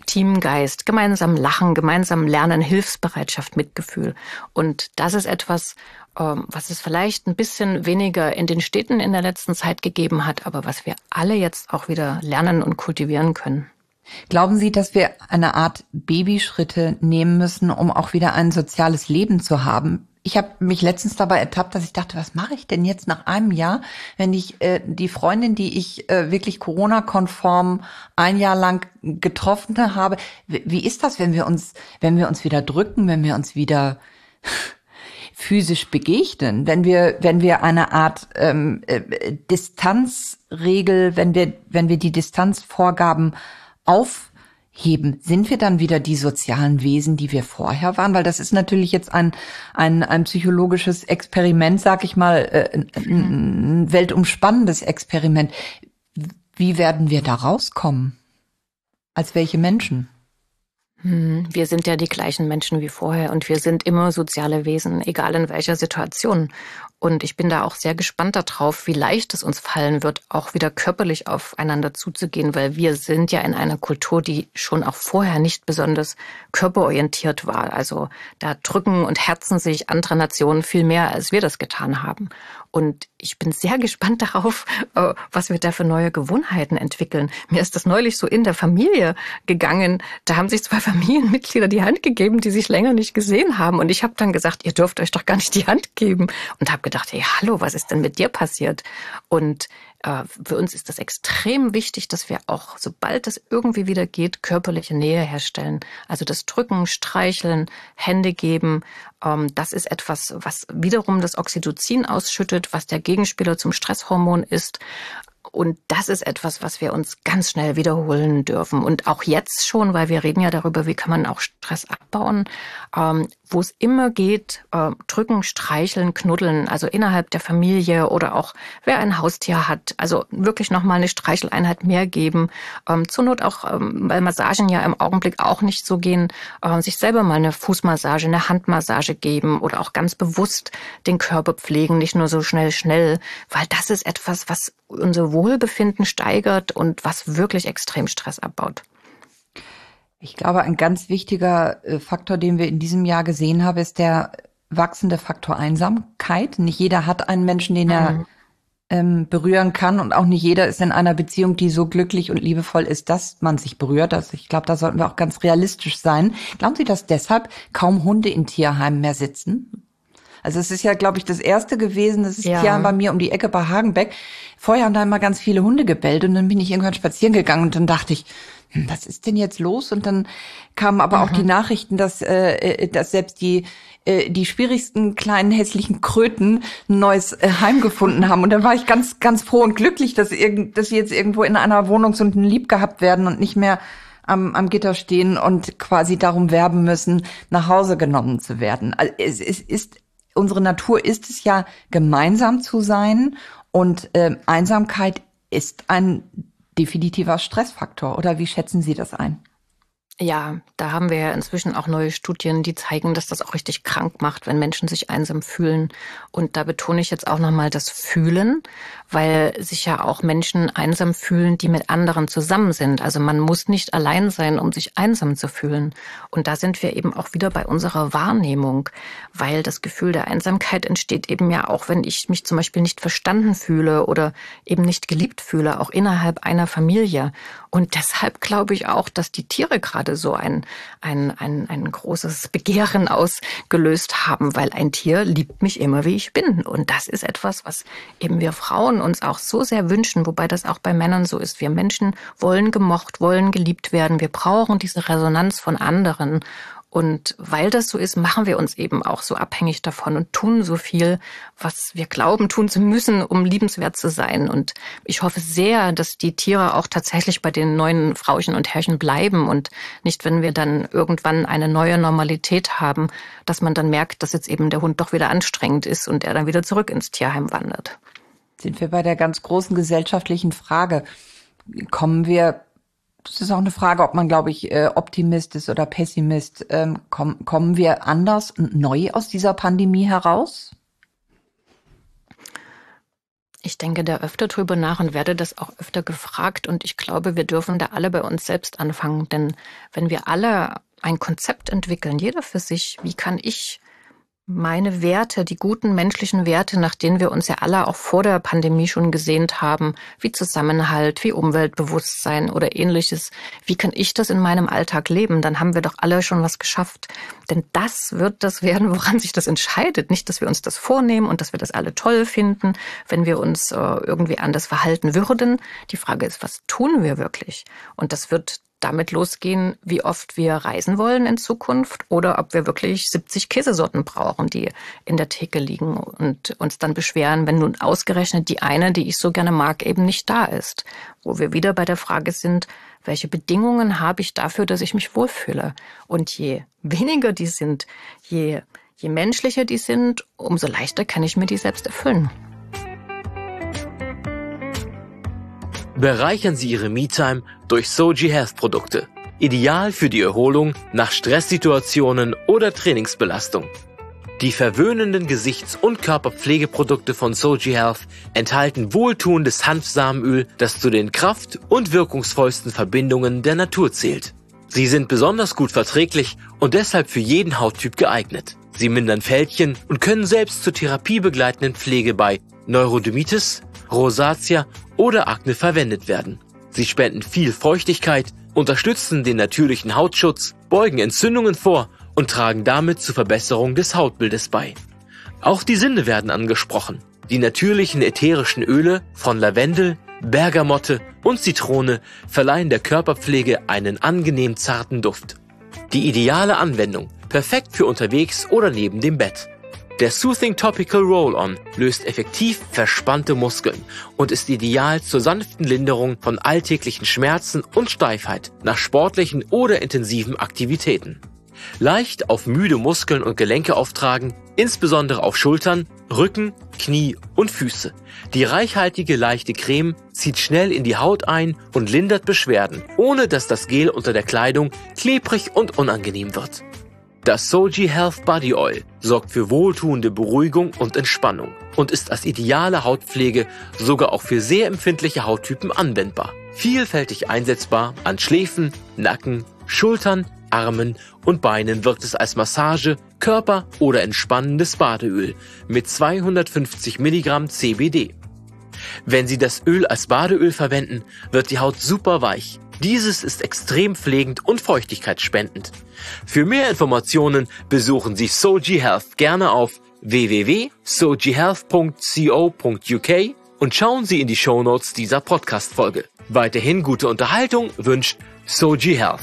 Teamgeist, gemeinsam lachen, gemeinsam lernen, Hilfsbereitschaft, Mitgefühl. Und das ist etwas, was es vielleicht ein bisschen weniger in den Städten in der letzten Zeit gegeben hat, aber was wir alle jetzt auch wieder lernen und kultivieren können. Glauben Sie, dass wir eine Art Babyschritte nehmen müssen, um auch wieder ein soziales Leben zu haben? Ich habe mich letztens dabei ertappt, dass ich dachte, was mache ich denn jetzt nach einem Jahr, wenn ich äh, die Freundin, die ich äh, wirklich Corona-konform ein Jahr lang getroffen habe, wie, wie ist das, wenn wir uns, wenn wir uns wieder drücken, wenn wir uns wieder physisch begegnen, wenn wir, wenn wir eine Art ähm, äh, Distanzregel, wenn wir, wenn wir die Distanzvorgaben aufheben, sind wir dann wieder die sozialen Wesen, die wir vorher waren? Weil das ist natürlich jetzt ein ein, ein psychologisches Experiment, sag ich mal, äh, ein, ein weltumspannendes Experiment. Wie werden wir da rauskommen? Als welche Menschen? Wir sind ja die gleichen Menschen wie vorher und wir sind immer soziale Wesen, egal in welcher Situation. Und ich bin da auch sehr gespannt darauf, wie leicht es uns fallen wird, auch wieder körperlich aufeinander zuzugehen, weil wir sind ja in einer Kultur, die schon auch vorher nicht besonders körperorientiert war. Also da drücken und herzen sich andere Nationen viel mehr, als wir das getan haben. Und ich bin sehr gespannt darauf, was wir da für neue Gewohnheiten entwickeln. Mir ist das neulich so in der Familie gegangen. Da haben sich zwei Familienmitglieder die Hand gegeben, die sich länger nicht gesehen haben. Und ich habe dann gesagt, ihr dürft euch doch gar nicht die Hand geben. Und habe gedacht, hey, hallo, was ist denn mit dir passiert? Und äh, für uns ist das extrem wichtig, dass wir auch, sobald es irgendwie wieder geht, körperliche Nähe herstellen. Also das Drücken, Streicheln, Hände geben, ähm, das ist etwas, was wiederum das Oxytocin ausschüttet, was der Gegenspieler zum Stresshormon ist. Und das ist etwas, was wir uns ganz schnell wiederholen dürfen. Und auch jetzt schon, weil wir reden ja darüber, wie kann man auch Stress abbauen, ähm, wo es immer geht, äh, drücken, streicheln, knuddeln, also innerhalb der Familie oder auch wer ein Haustier hat. Also wirklich nochmal eine Streicheleinheit mehr geben. Ähm, zur Not auch, ähm, weil Massagen ja im Augenblick auch nicht so gehen, äh, sich selber mal eine Fußmassage, eine Handmassage geben oder auch ganz bewusst den Körper pflegen, nicht nur so schnell, schnell, weil das ist etwas, was unser Wohlbefinden steigert und was wirklich extrem Stress abbaut. Ich glaube, ein ganz wichtiger Faktor, den wir in diesem Jahr gesehen haben, ist der wachsende Faktor Einsamkeit. Nicht jeder hat einen Menschen, den er mhm. ähm, berühren kann, und auch nicht jeder ist in einer Beziehung, die so glücklich und liebevoll ist, dass man sich berührt. Also ich glaube, da sollten wir auch ganz realistisch sein. Glauben Sie, dass deshalb kaum Hunde in Tierheimen mehr sitzen? Also es ist ja, glaube ich, das erste gewesen, das ist ja Tierheim bei mir um die Ecke bei Hagenbeck. Vorher haben da immer ganz viele Hunde gebellt und dann bin ich irgendwann spazieren gegangen und dann dachte ich, hm, was ist denn jetzt los? Und dann kamen aber mhm. auch die Nachrichten, dass, äh, dass selbst die äh, die schwierigsten kleinen hässlichen Kröten ein neues äh, Heim gefunden haben. Und dann war ich ganz, ganz froh und glücklich, dass, irgend, dass sie jetzt irgendwo in einer Wohnung so lieb gehabt werden und nicht mehr am, am Gitter stehen und quasi darum werben müssen, nach Hause genommen zu werden. Also es, es ist Unsere Natur ist es ja, gemeinsam zu sein, und äh, Einsamkeit ist ein definitiver Stressfaktor. Oder wie schätzen Sie das ein? Ja, da haben wir ja inzwischen auch neue Studien, die zeigen, dass das auch richtig krank macht, wenn Menschen sich einsam fühlen. Und da betone ich jetzt auch nochmal das Fühlen, weil sich ja auch Menschen einsam fühlen, die mit anderen zusammen sind. Also man muss nicht allein sein, um sich einsam zu fühlen. Und da sind wir eben auch wieder bei unserer Wahrnehmung, weil das Gefühl der Einsamkeit entsteht eben ja auch, wenn ich mich zum Beispiel nicht verstanden fühle oder eben nicht geliebt fühle, auch innerhalb einer Familie. Und deshalb glaube ich auch, dass die Tiere gerade so ein, ein, ein, ein großes Begehren ausgelöst haben, weil ein Tier liebt mich immer, wie ich bin. Und das ist etwas, was eben wir Frauen uns auch so sehr wünschen, wobei das auch bei Männern so ist. Wir Menschen wollen gemocht, wollen geliebt werden. Wir brauchen diese Resonanz von anderen. Und weil das so ist, machen wir uns eben auch so abhängig davon und tun so viel, was wir glauben, tun zu müssen, um liebenswert zu sein. Und ich hoffe sehr, dass die Tiere auch tatsächlich bei den neuen Frauchen und Herrchen bleiben und nicht, wenn wir dann irgendwann eine neue Normalität haben, dass man dann merkt, dass jetzt eben der Hund doch wieder anstrengend ist und er dann wieder zurück ins Tierheim wandert. Sind wir bei der ganz großen gesellschaftlichen Frage. Kommen wir Das ist auch eine Frage, ob man, glaube ich, Optimist ist oder Pessimist. Ähm, komm, kommen wir anders und neu aus dieser Pandemie heraus? Ich denke da öfter drüber nach und werde das auch öfter gefragt. Und ich glaube, wir dürfen da alle bei uns selbst anfangen. Denn wenn wir alle ein Konzept entwickeln, jeder für sich, wie kann ich meine Werte, die guten menschlichen Werte, nach denen wir uns ja alle auch vor der Pandemie schon gesehnt haben, wie Zusammenhalt, wie Umweltbewusstsein oder Ähnliches, wie kann ich das in meinem Alltag leben? Dann haben wir doch alle schon was geschafft. Denn das wird das werden, woran sich das entscheidet. Nicht, dass wir uns das vornehmen und dass wir das alle toll finden, wenn wir uns äh, irgendwie anders verhalten würden. Die Frage ist, was tun wir wirklich? Und das wird damit losgehen, wie oft wir reisen wollen in Zukunft oder ob wir wirklich siebzig Käsesorten brauchen, die in der Theke liegen und uns dann beschweren, wenn nun ausgerechnet die eine, die ich so gerne mag, eben nicht da ist. Wo wir wieder bei der Frage sind, welche Bedingungen habe ich dafür, dass ich mich wohlfühle? Und je weniger die sind, je, je menschlicher die sind, umso leichter kann ich mir die selbst erfüllen. Bereichern Sie Ihre Me-Time durch Soji Health Produkte. Ideal für die Erholung nach Stresssituationen oder Trainingsbelastung. Die verwöhnenden Gesichts- und Körperpflegeprodukte von Soji Health enthalten wohltuendes Hanfsamenöl, das zu den kraft- und wirkungsvollsten Verbindungen der Natur zählt. Sie sind besonders gut verträglich und deshalb für jeden Hauttyp geeignet. Sie mindern Fältchen und können selbst zur therapiebegleitenden Pflege bei Neurodermitis, Rosatia oder Akne verwendet werden. Sie spenden viel Feuchtigkeit, unterstützen den natürlichen Hautschutz, beugen Entzündungen vor und tragen damit zur Verbesserung des Hautbildes bei. Auch die Sinne werden angesprochen. Die natürlichen ätherischen Öle von Lavendel, Bergamotte und Zitrone verleihen der Körperpflege einen angenehm zarten Duft. Die ideale Anwendung, perfekt für unterwegs oder neben dem Bett. Der Soothing Topical Roll-On löst effektiv verspannte Muskeln und ist ideal zur sanften Linderung von alltäglichen Schmerzen und Steifheit nach sportlichen oder intensiven Aktivitäten. Leicht auf müde Muskeln und Gelenke auftragen, insbesondere auf Schultern, Rücken, Knie und Füße. Die reichhaltige leichte Creme zieht schnell in die Haut ein und lindert Beschwerden, ohne dass das Gel unter der Kleidung klebrig und unangenehm wird. Das Soji Health Body Oil sorgt für wohltuende Beruhigung und Entspannung und ist als ideale Hautpflege sogar auch für sehr empfindliche Hauttypen anwendbar. Vielfältig einsetzbar an Schläfen, Nacken, Schultern, Armen und Beinen wirkt es als Massage, Körper- oder entspannendes Badeöl mit zweihundertfünfzig Milligramm C B D. Wenn Sie das Öl als Badeöl verwenden, wird die Haut super weich. Dieses ist extrem pflegend und feuchtigkeitsspendend. Für mehr Informationen besuchen Sie Soji Health gerne auf w w w punkt soji health punkt co punkt u k und schauen Sie in die Shownotes dieser Podcast-Folge. Weiterhin gute Unterhaltung wünscht Soji Health.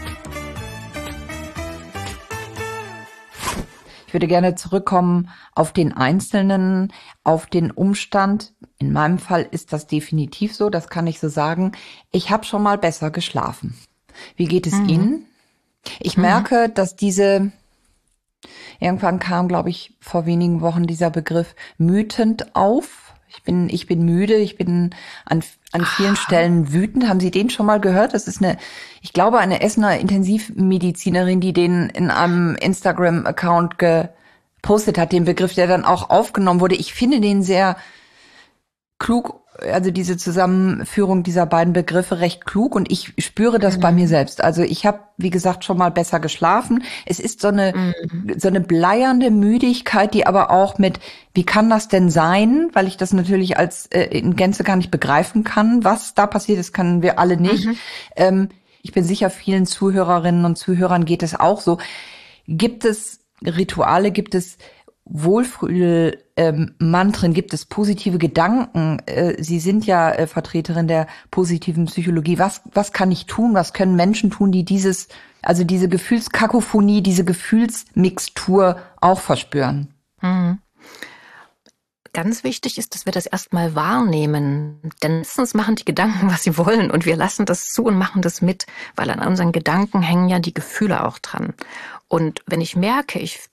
Ich würde gerne zurückkommen auf den Einzelnen, auf den Umstand. In meinem Fall ist das definitiv so, das kann ich so sagen. Ich habe schon mal besser geschlafen. Wie geht es mhm. Ihnen? Ich mhm. merke, dass diese, irgendwann kam, glaube ich, vor wenigen Wochen dieser Begriff mütend auf. Ich bin, ich bin müde, ich bin an, an vielen ah. Stellen wütend. Haben Sie den schon mal gehört? Das ist eine, ich glaube, eine Essener Intensivmedizinerin, die den in einem Instagram-Account gepostet hat, den Begriff, der dann auch aufgenommen wurde. Ich finde den sehr klug, also diese Zusammenführung dieser beiden Begriffe recht klug und ich spüre das mhm. bei mir selbst. Also ich habe, wie gesagt, schon mal besser geschlafen. Es ist so eine mhm. so eine bleiernde Müdigkeit, die aber auch mit, wie kann das denn sein, weil ich das natürlich als äh, in Gänze gar nicht begreifen kann, was da passiert, das können wir alle nicht. Mhm. Ähm, ich bin sicher, vielen Zuhörerinnen und Zuhörern geht es auch so. Gibt es Rituale, gibt es Wohlfühl ähm, Mantren, gibt es positive Gedanken? Äh, Sie sind ja äh, Vertreterin der positiven Psychologie. Was was kann ich tun? Was können Menschen tun, die dieses, also diese Gefühlskakophonie, diese Gefühlsmixtur auch verspüren? Mhm. Ganz wichtig ist, dass wir das erstmal wahrnehmen. Denn meistens machen die Gedanken, was sie wollen und wir lassen das zu und machen das mit, weil an unseren Gedanken hängen ja die Gefühle auch dran. Und wenn ich merke, ich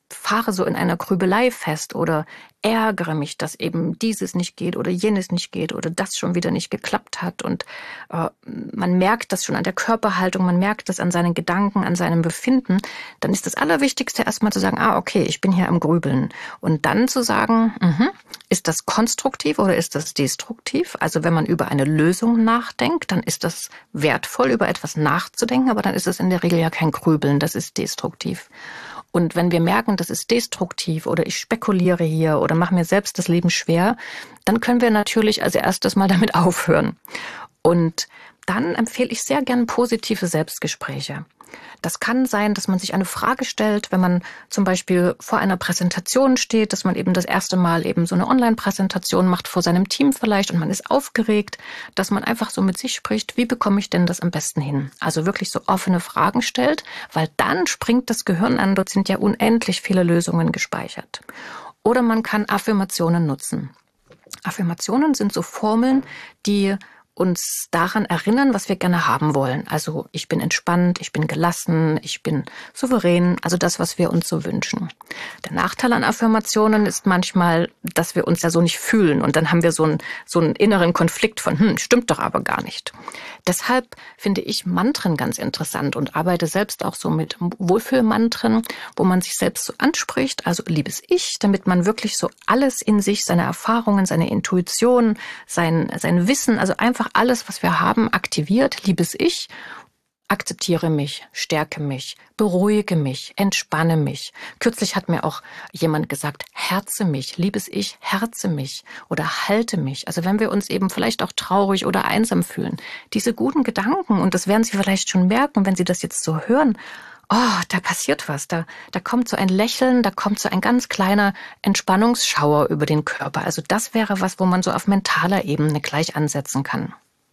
fahre so in einer Grübelei fest oder ärgere mich, dass eben dieses nicht geht oder jenes nicht geht oder das schon wieder nicht geklappt hat. Und äh, man merkt das schon an der Körperhaltung, man merkt das an seinen Gedanken, an seinem Befinden. Dann ist das Allerwichtigste erstmal zu sagen, ah, okay, ich bin hier am Grübeln. Und dann zu sagen, mh, ist das konstruktiv oder ist das destruktiv? Also wenn man über eine Lösung nachdenkt, dann ist das wertvoll, über etwas nachzudenken, aber dann ist es in der Regel ja kein Grübeln, das ist destruktiv. Und wenn wir merken, das ist destruktiv oder ich spekuliere hier oder mache mir selbst das Leben schwer, dann können wir natürlich als erstes mal damit aufhören. Und dann empfehle ich sehr gern positive Selbstgespräche. Das kann sein, dass man sich eine Frage stellt, wenn man zum Beispiel vor einer Präsentation steht, dass man eben das erste Mal eben so eine Online-Präsentation macht vor seinem Team vielleicht und man ist aufgeregt, dass man einfach so mit sich spricht, wie bekomme ich denn das am besten hin? Also wirklich so offene Fragen stellt, weil dann springt das Gehirn an, dort sind ja unendlich viele Lösungen gespeichert. Oder man kann Affirmationen nutzen. Affirmationen sind so Formeln, die uns daran erinnern, was wir gerne haben wollen. Also ich bin entspannt, ich bin gelassen, ich bin souverän, also das, was wir uns so wünschen. Der Nachteil an Affirmationen ist manchmal, dass wir uns ja so nicht fühlen und dann haben wir so einen, so einen inneren Konflikt von, hm, stimmt doch aber gar nicht. Deshalb finde ich Mantren ganz interessant und arbeite selbst auch so mit Wohlfühlmantren, wo man sich selbst so anspricht, also liebes Ich, damit man wirklich so alles in sich, seine Erfahrungen, seine Intuition, sein, sein Wissen, also einfach alles, was wir haben, aktiviert, liebes Ich, akzeptiere mich, stärke mich, beruhige mich, entspanne mich. Kürzlich hat mir auch jemand gesagt, herze mich, liebes Ich, herze mich oder halte mich. Also wenn wir uns eben vielleicht auch traurig oder einsam fühlen, diese guten Gedanken, und das werden Sie vielleicht schon merken, wenn Sie das jetzt so hören, oh, da passiert was, da, da kommt so ein Lächeln, da kommt so ein ganz kleiner Entspannungsschauer über den Körper. Also das wäre was, wo man so auf mentaler Ebene gleich ansetzen kann.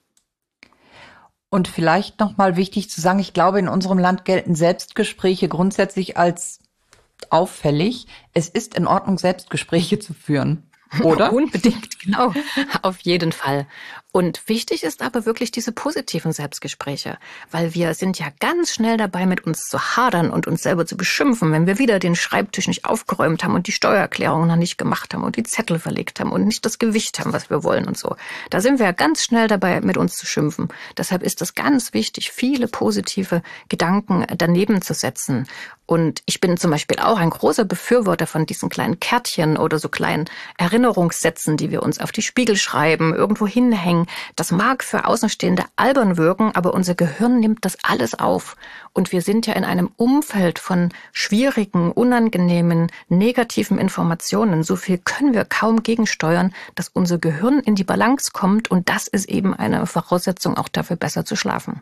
Und vielleicht nochmal wichtig zu sagen, ich glaube, in unserem Land gelten Selbstgespräche grundsätzlich als auffällig. Es ist in Ordnung, Selbstgespräche zu führen, oder? Unbedingt, genau, auf jeden Fall. Und wichtig ist aber wirklich diese positiven Selbstgespräche, weil wir sind ja ganz schnell dabei, mit uns zu hadern und uns selber zu beschimpfen, wenn wir wieder den Schreibtisch nicht aufgeräumt haben und die Steuererklärung noch nicht gemacht haben und die Zettel verlegt haben und nicht das Gewicht haben, was wir wollen und so. Da sind wir ja ganz schnell dabei, mit uns zu schimpfen. Deshalb ist es ganz wichtig, viele positive Gedanken daneben zu setzen. Und ich bin zum Beispiel auch ein großer Befürworter von diesen kleinen Kärtchen oder so kleinen Erinnerungssätzen, die wir uns auf die Spiegel schreiben, irgendwo hinhängen. Das mag für Außenstehende albern wirken, aber unser Gehirn nimmt das alles auf. Und wir sind ja in einem Umfeld von schwierigen, unangenehmen, negativen Informationen. So viel können wir kaum gegensteuern, dass unser Gehirn in die Balance kommt. Und das ist eben eine Voraussetzung auch dafür, besser zu schlafen.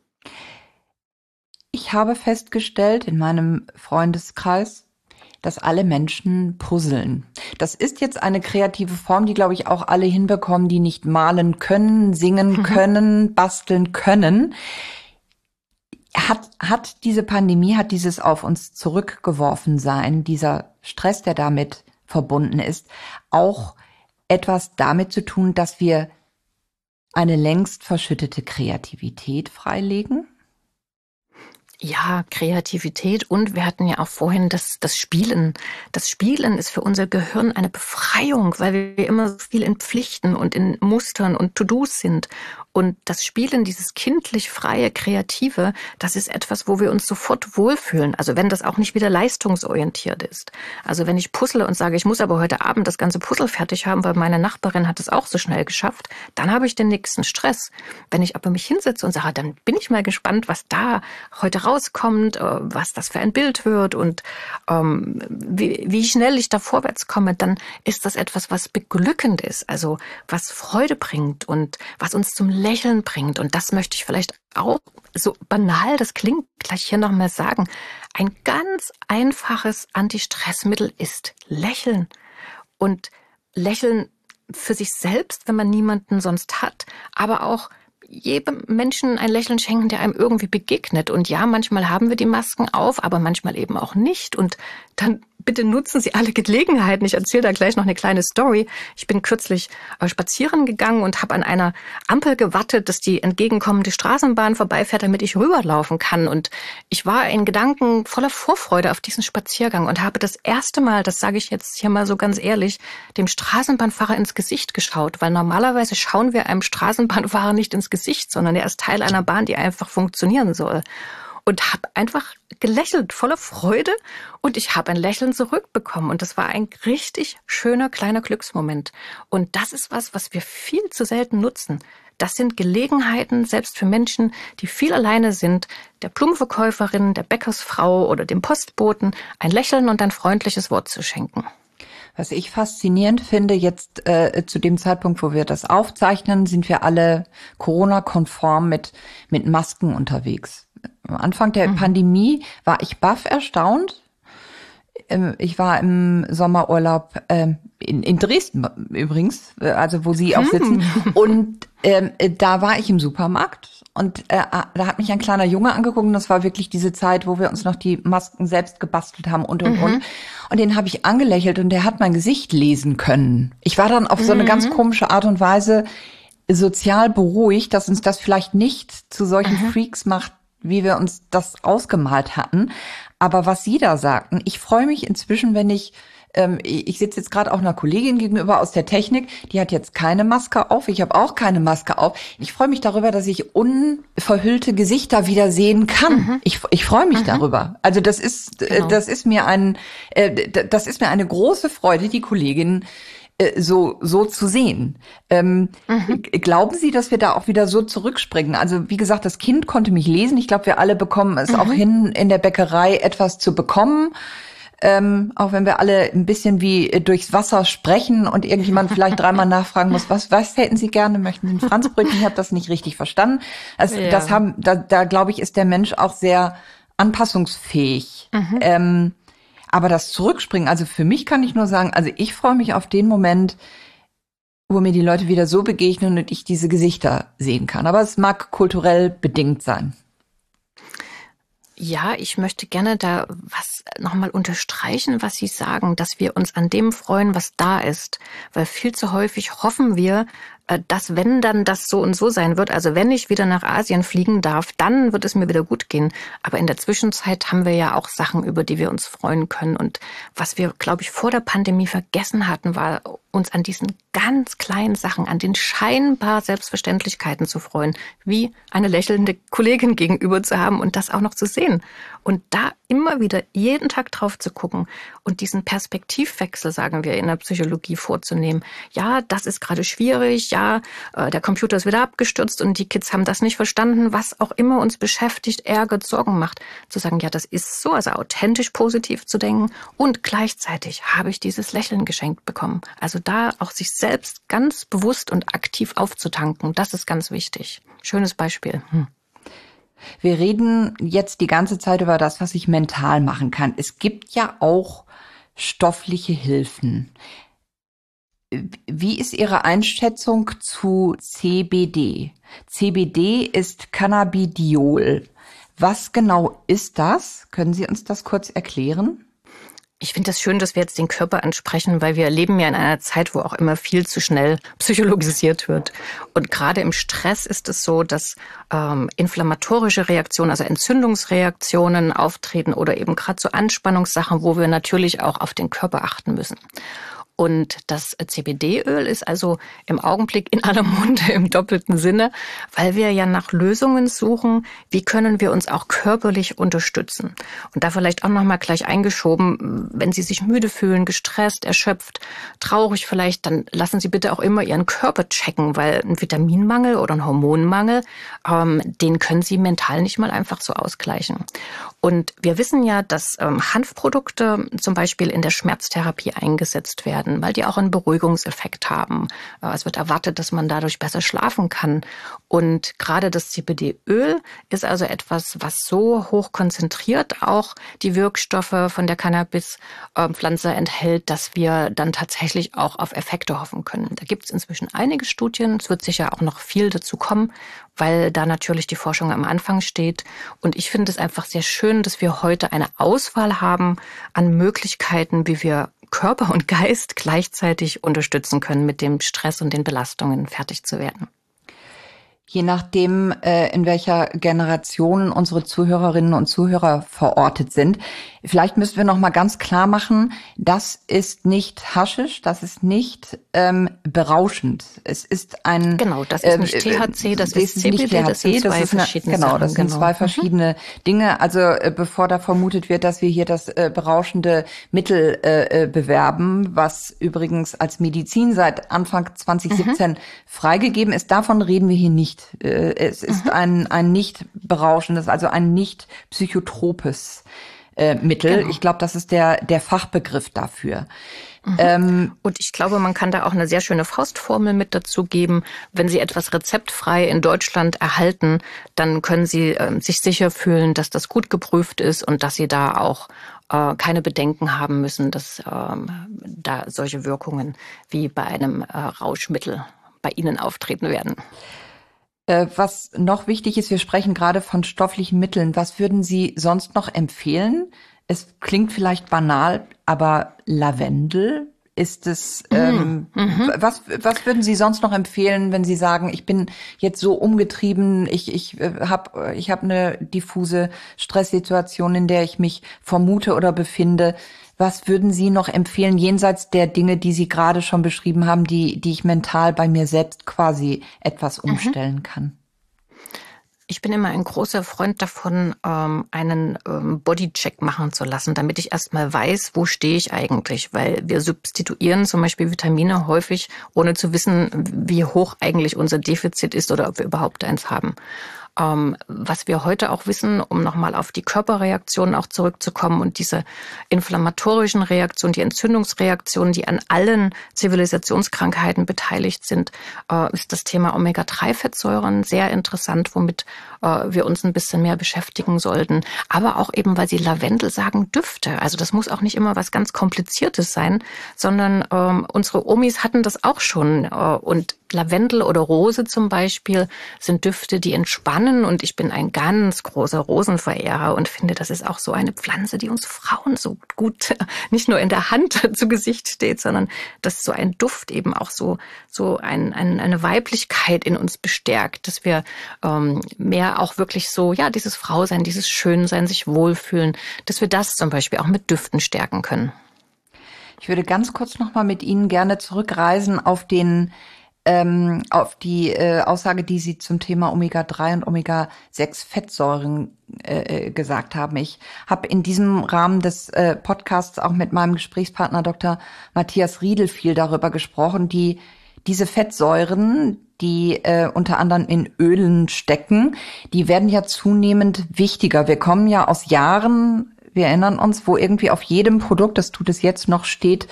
Ich habe festgestellt in meinem Freundeskreis, dass alle Menschen puzzeln. Das ist jetzt eine kreative Form, die, glaube ich, auch alle hinbekommen, die nicht malen können, singen können, basteln können. Hat, hat diese Pandemie, hat dieses auf uns zurückgeworfen sein, dieser Stress, der damit verbunden ist, auch etwas damit zu tun, dass wir eine längst verschüttete Kreativität freilegen? Ja, Kreativität, und wir hatten ja auch vorhin das, das Spielen. Das Spielen ist für unser Gehirn eine Befreiung, weil wir immer so viel in Pflichten und in Mustern und To-Dos sind. Und das Spielen, dieses kindlich freie, kreative, das ist etwas, wo wir uns sofort wohlfühlen. Also wenn das auch nicht wieder leistungsorientiert ist. Also wenn ich puzzle und sage, ich muss aber heute Abend das ganze Puzzle fertig haben, weil meine Nachbarin hat es auch so schnell geschafft, dann habe ich den nächsten Stress. Wenn ich aber mich hinsetze und sage, dann bin ich mal gespannt, was da heute rauskommt, was das für ein Bild wird und ähm, wie, wie schnell ich da vorwärts komme, dann ist das etwas, was beglückend ist, also was Freude bringt und was uns zum Lächeln bringt. Und das möchte ich vielleicht auch, so banal das klingt, gleich hier nochmal sagen. Ein ganz einfaches Antistressmittel ist Lächeln. Und Lächeln für sich selbst, wenn man niemanden sonst hat, aber auch jedem Menschen ein Lächeln schenken, der einem irgendwie begegnet. Und ja, manchmal haben wir die Masken auf, aber manchmal eben auch nicht. Und dann bitte nutzen Sie alle Gelegenheiten. Ich erzähle da gleich noch eine kleine Story. Ich bin kürzlich spazieren gegangen und habe an einer Ampel gewartet, dass die entgegenkommende Straßenbahn vorbeifährt, damit ich rüberlaufen kann. Und ich war in Gedanken voller Vorfreude auf diesen Spaziergang und habe das erste Mal, das sage ich jetzt hier mal so ganz ehrlich, dem Straßenbahnfahrer ins Gesicht geschaut. Weil normalerweise schauen wir einem Straßenbahnfahrer nicht ins Gesicht, sondern er ist Teil einer Bahn, die einfach funktionieren soll. Und habe einfach gelächelt, voller Freude. Und ich habe ein Lächeln zurückbekommen. Und das war ein richtig schöner, kleiner Glücksmoment. Und das ist was, was wir viel zu selten nutzen. Das sind Gelegenheiten, selbst für Menschen, die viel alleine sind, der Blumenverkäuferin, der Bäckersfrau oder dem Postboten, ein Lächeln und ein freundliches Wort zu schenken. Was ich faszinierend finde, jetzt äh, zu dem Zeitpunkt, wo wir das aufzeichnen, sind wir alle Corona-konform mit mit Masken unterwegs. Am Anfang der mhm. Pandemie war ich baff erstaunt. Ähm, ich war im Sommerurlaub ähm, in, in Dresden übrigens, also wo Sie auch sitzen. Mhm. Und ähm, da war ich im Supermarkt und äh, da hat mich ein kleiner Junge angeguckt und das war wirklich diese Zeit, wo wir uns noch die Masken selbst gebastelt haben und und mhm. und. Und den habe ich angelächelt und der hat mein Gesicht lesen können. Ich war dann auf so eine mhm. ganz komische Art und Weise sozial beruhigt, dass uns das vielleicht nicht zu solchen mhm. Freaks macht, wie wir uns das ausgemalt hatten. Aber was Sie da sagten, ich freue mich inzwischen, wenn ich, ähm, ich sitze jetzt gerade auch einer Kollegin gegenüber aus der Technik, die hat jetzt keine Maske auf, ich habe auch keine Maske auf. Ich freue mich darüber, dass ich unverhüllte Gesichter wieder sehen kann. Mhm. Ich, ich freue mich mhm. darüber. Also das ist, genau. äh, das ist mir ein, äh, das ist mir eine große Freude, die Kollegin so so zu sehen. Ähm, mhm. Glauben Sie, dass wir da auch wieder so zurückspringen? Also wie gesagt, das Kind konnte mich lesen. Ich glaube, wir alle bekommen es mhm. auch hin, in der Bäckerei etwas zu bekommen. Ähm, auch wenn wir alle ein bisschen wie durchs Wasser sprechen und irgendjemand vielleicht dreimal nachfragen muss, was was hätten Sie gerne? Möchten Sie ein Franzbrötchen? Ich habe das nicht richtig verstanden. Also ja. das haben, da, da glaube ich, ist der Mensch auch sehr anpassungsfähig. Mhm. Ähm, Aber das Zurückspringen, also für mich kann ich nur sagen, also ich freue mich auf den Moment, wo mir die Leute wieder so begegnen und ich diese Gesichter sehen kann. Aber es mag kulturell bedingt sein. Ja, ich möchte gerne da was nochmal unterstreichen, was Sie sagen, dass wir uns an dem freuen, was da ist. Weil viel zu häufig hoffen wir, dass wenn dann das so und so sein wird, also wenn ich wieder nach Asien fliegen darf, dann wird es mir wieder gut gehen. Aber in der Zwischenzeit haben wir ja auch Sachen, über die wir uns freuen können. Und was wir, glaube ich, vor der Pandemie vergessen hatten, war uns an diesen ganz kleinen Sachen, an den scheinbar Selbstverständlichkeiten zu freuen, wie eine lächelnde Kollegin gegenüber zu haben und das auch noch zu sehen. Und da immer wieder jeden Tag drauf zu gucken und diesen Perspektivwechsel, sagen wir in der Psychologie, vorzunehmen. Ja, das ist gerade schwierig, ja, der Computer ist wieder abgestürzt und die Kids haben das nicht verstanden, was auch immer uns beschäftigt, ärgert, Sorgen macht. Zu sagen, ja, das ist so, also authentisch positiv zu denken und gleichzeitig habe ich dieses Lächeln geschenkt bekommen. Also da auch sich selbst ganz bewusst und aktiv aufzutanken, das ist ganz wichtig. Schönes Beispiel. Hm. Wir reden jetzt die ganze Zeit über das, was ich mental machen kann. Es gibt ja auch stoffliche Hilfen. Wie ist Ihre Einschätzung zu C B D? C B D ist Cannabidiol. Was genau ist das? Können Sie uns das kurz erklären? Ich finde das schön, dass wir jetzt den Körper ansprechen, weil wir leben ja in einer Zeit, wo auch immer viel zu schnell psychologisiert wird. Und gerade im Stress ist es so, dass ähm, inflammatorische Reaktionen, also Entzündungsreaktionen auftreten oder eben gerade so Anspannungssachen, wo wir natürlich auch auf den Körper achten müssen. Und das C B D-Öl ist also im Augenblick in aller Munde im doppelten Sinne, weil wir ja nach Lösungen suchen, wie können wir uns auch körperlich unterstützen. Und da vielleicht auch nochmal gleich eingeschoben, wenn Sie sich müde fühlen, gestresst, erschöpft, traurig vielleicht, dann lassen Sie bitte auch immer Ihren Körper checken, weil ein Vitaminmangel oder ein Hormonmangel, ähm, den können Sie mental nicht mal einfach so ausgleichen. Und wir wissen ja, dass ähm, Hanfprodukte zum Beispiel in der Schmerztherapie eingesetzt werden, weil die auch einen Beruhigungseffekt haben. Es wird erwartet, dass man dadurch besser schlafen kann. Und gerade das C B D-Öl ist also etwas, was so hoch konzentriert auch die Wirkstoffe von der Cannabispflanze enthält, dass wir dann tatsächlich auch auf Effekte hoffen können. Da gibt es inzwischen einige Studien. Es wird sicher auch noch viel dazu kommen, weil da natürlich die Forschung am Anfang steht. Und ich finde es einfach sehr schön, dass wir heute eine Auswahl haben an Möglichkeiten, wie wir Körper und Geist gleichzeitig unterstützen können, mit dem Stress und den Belastungen fertig zu werden. Je nachdem, äh, in welcher Generation unsere Zuhörerinnen und Zuhörer verortet sind. Vielleicht müssen wir noch mal ganz klar machen, das ist nicht Haschisch, das ist nicht ähm, berauschend. Es ist ein... Genau, das ist nicht T H C, das, das ist C B D, nicht T H C, das sind zwei das ist eine, verschiedene Genau, Sachen, das sind genau. zwei verschiedene mhm. Dinge. Also äh, bevor da vermutet wird, dass wir hier das äh, berauschende Mittel äh, bewerben, was übrigens als Medizin seit Anfang zwanzig siebzehn mhm. freigegeben ist, davon reden wir hier nicht. Es ist mhm. ein, ein nicht berauschendes, also ein nicht psychotropes äh, Mittel. Genau. Ich glaube, das ist der, der Fachbegriff dafür. Mhm. Ähm, Und ich glaube, man kann da auch eine sehr schöne Faustformel mit dazu geben. Wenn Sie etwas rezeptfrei in Deutschland erhalten, dann können Sie äh, sich sicher fühlen, dass das gut geprüft ist und dass Sie da auch äh, keine Bedenken haben müssen, dass ähm, da solche Wirkungen wie bei einem äh, Rauschmittel bei Ihnen auftreten werden. Was noch wichtig ist, wir sprechen gerade von stofflichen Mitteln. Was würden Sie sonst noch empfehlen? Es klingt vielleicht banal, aber Lavendel, ist es, mm, ähm, mhm. was, was würden Sie sonst noch empfehlen, wenn Sie sagen, ich bin jetzt so umgetrieben, ich, ich habe ich hab eine diffuse Stresssituation, in der ich mich vermute oder befinde. Was würden Sie noch empfehlen, jenseits der Dinge, die Sie gerade schon beschrieben haben, die, die ich mental bei mir selbst quasi etwas umstellen mhm. kann? Ich bin immer ein großer Freund davon, einen Bodycheck machen zu lassen, damit ich erstmal weiß, wo stehe ich eigentlich. Weil wir substituieren zum Beispiel Vitamine häufig, ohne zu wissen, wie hoch eigentlich unser Defizit ist oder ob wir überhaupt eins haben. Ähm, was wir heute auch wissen, um nochmal auf die Körperreaktionen auch zurückzukommen und diese inflammatorischen Reaktionen, die Entzündungsreaktionen, die an allen Zivilisationskrankheiten beteiligt sind, äh, ist das Thema Omega drei Fettsäuren sehr interessant, womit äh, wir uns ein bisschen mehr beschäftigen sollten. Aber auch eben, weil Sie Lavendel sagen, Düfte. Also das muss auch nicht immer was ganz Kompliziertes sein, sondern ähm, unsere Omis hatten das auch schon. Äh, und Lavendel oder Rose zum Beispiel sind Düfte, die entspannen, und ich bin ein ganz großer Rosenverehrer und finde, das ist auch so eine Pflanze, die uns Frauen so gut nicht nur in der Hand zu Gesicht steht, sondern dass so ein Duft eben auch so so ein, ein, eine Weiblichkeit in uns bestärkt, dass wir ähm, mehr auch wirklich so, ja, dieses Frausein, dieses Schönsein, sich wohlfühlen, dass wir das zum Beispiel auch mit Düften stärken können. Ich würde ganz kurz noch mal mit Ihnen gerne zurückreisen auf den Ähm, auf die äh, Aussage, die Sie zum Thema Omega drei und Omega sechs Fettsäuren äh, gesagt haben. Ich habe in diesem Rahmen des äh, Podcasts auch mit meinem Gesprächspartner Doktor Matthias Riedel viel darüber gesprochen, die diese Fettsäuren, die äh, unter anderem in Ölen stecken, die werden ja zunehmend wichtiger. Wir kommen ja aus Jahren, wir erinnern uns, wo irgendwie auf jedem Produkt, das tut es jetzt noch, steht,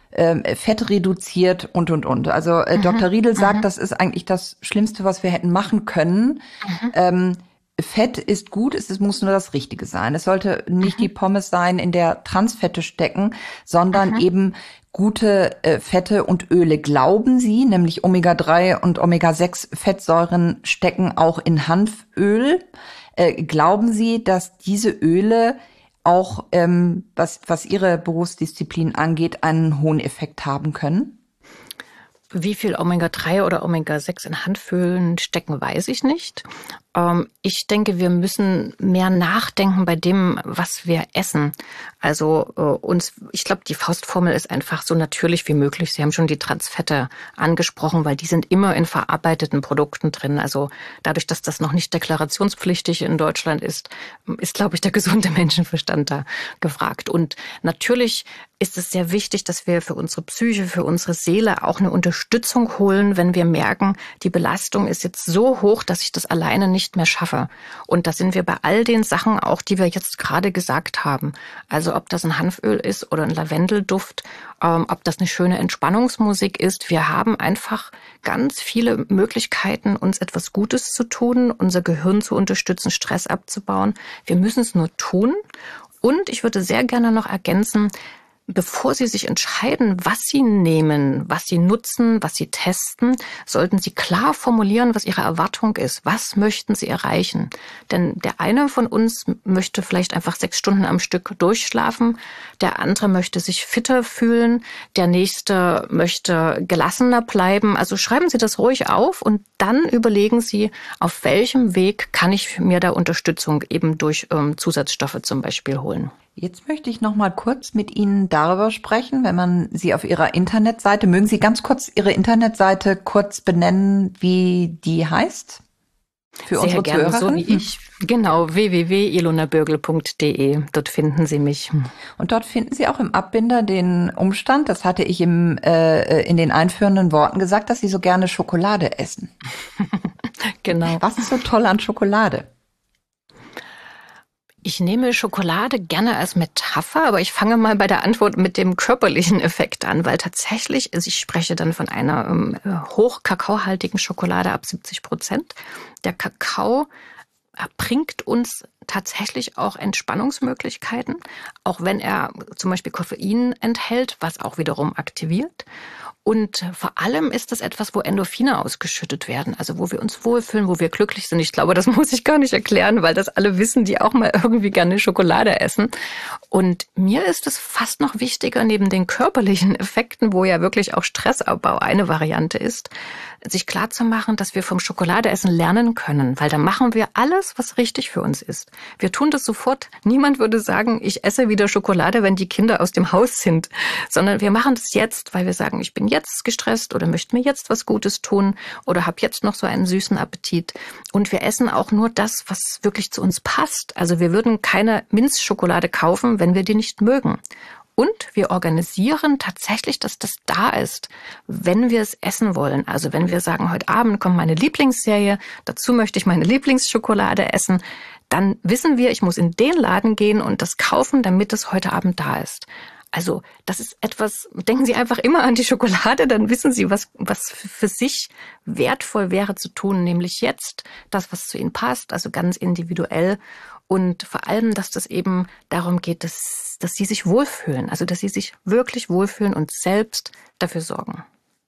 Fett reduziert und, und, und. Also äh, mhm, Doktor Riedel sagt, mhm. das ist eigentlich das Schlimmste, was wir hätten machen können. Mhm. Ähm, Fett ist gut, es muss nur das Richtige sein. Es sollte nicht mhm. die Pommes sein, in der Transfette stecken, sondern mhm. eben gute äh, Fette und Öle. Glauben Sie, nämlich Omega drei und Omega sechs Fettsäuren stecken auch in Hanföl. Äh, glauben Sie, dass diese Öle auch, ähm, was, was Ihre Berufsdisziplin angeht, einen hohen Effekt haben können? Wie viel Omega drei oder Omega sechs in Hanfölen stecken, weiß ich nicht. Ähm, ich denke, wir müssen mehr nachdenken bei dem, was wir essen. Also äh, uns, ich glaube, die Faustformel ist einfach so natürlich wie möglich. Sie haben schon die Transfette angesprochen, weil die sind immer in verarbeiteten Produkten drin. Also dadurch, dass das noch nicht deklarationspflichtig in Deutschland ist, ist, glaube ich, der gesunde Menschenverstand da gefragt. Und natürlich ist es sehr wichtig, dass wir für unsere Psyche, für unsere Seele auch eine Unterstützung holen, wenn wir merken, die Belastung ist jetzt so hoch, dass ich das alleine nicht mehr schaffe. Und da sind wir bei all den Sachen auch, die wir jetzt gerade gesagt haben. Also ob das ein Hanföl ist oder ein Lavendelduft, ähm, ob das eine schöne Entspannungsmusik ist. Wir haben einfach ganz viele Möglichkeiten, uns etwas Gutes zu tun, unser Gehirn zu unterstützen, Stress abzubauen. Wir müssen es nur tun. Und ich würde sehr gerne noch ergänzen, bevor Sie sich entscheiden, was Sie nehmen, was Sie nutzen, was Sie testen, sollten Sie klar formulieren, was Ihre Erwartung ist. Was möchten Sie erreichen? Denn der eine von uns möchte vielleicht einfach sechs Stunden am Stück durchschlafen, der andere möchte sich fitter fühlen, der nächste möchte gelassener bleiben. Also schreiben Sie das ruhig auf und dann überlegen Sie, auf welchem Weg kann ich mir da Unterstützung eben durch ähm, Zusatzstoffe zum Beispiel holen. Jetzt möchte ich noch mal kurz mit Ihnen darüber sprechen, wenn man Sie auf Ihrer Internetseite, mögen Sie ganz kurz Ihre Internetseite kurz benennen, wie die heißt? Für Sehr unsere gerne, so Zuhörerin? wie ich. Genau, w w w punkt ilona bürgel punkt d e. Dort finden Sie mich. Und dort finden Sie auch im Abbinder den Umstand, das hatte ich im, äh, in den einführenden Worten gesagt, dass Sie so gerne Schokolade essen. Genau. Was ist so toll an Schokolade? Ich nehme Schokolade gerne als Metapher, aber ich fange mal bei der Antwort mit dem körperlichen Effekt an, weil tatsächlich, also ich spreche dann von einer ähm, hochkakaohaltigen Schokolade ab siebzig Prozent. Der Kakao bringt uns tatsächlich auch Entspannungsmöglichkeiten, auch wenn er zum Beispiel Koffein enthält, was auch wiederum aktiviert. Und vor allem ist das etwas, wo Endorphine ausgeschüttet werden, also wo wir uns wohlfühlen, wo wir glücklich sind. Ich glaube, das muss ich gar nicht erklären, weil das alle wissen, die auch mal irgendwie gerne Schokolade essen. Und mir ist es fast noch wichtiger, neben den körperlichen Effekten, wo ja wirklich auch Stressabbau eine Variante ist, sich klarzumachen, dass wir vom Schokoladeessen lernen können, weil da machen wir alles, was richtig für uns ist. Wir tun das sofort. Niemand würde sagen, ich esse wieder Schokolade, wenn die Kinder aus dem Haus sind, sondern wir machen das jetzt, weil wir sagen, ich bin jetzt gestresst oder möchte mir jetzt was Gutes tun oder habe jetzt noch so einen süßen Appetit. Und wir essen auch nur das, was wirklich zu uns passt. Also wir würden keine Minzschokolade kaufen, wenn wir die nicht mögen. Und wir organisieren tatsächlich, dass das da ist, wenn wir es essen wollen. Also wenn wir sagen, heute Abend kommt meine Lieblingsserie, dazu möchte ich meine Lieblingsschokolade essen, dann wissen wir, ich muss in den Laden gehen und das kaufen, damit es heute Abend da ist. Also das ist etwas, denken Sie einfach immer an die Schokolade, dann wissen Sie, was, was für sich wertvoll wäre zu tun, nämlich jetzt das, was zu Ihnen passt, also ganz individuell. Und vor allem, dass das eben darum geht, dass, dass Sie sich wohlfühlen, also dass Sie sich wirklich wohlfühlen und selbst dafür sorgen.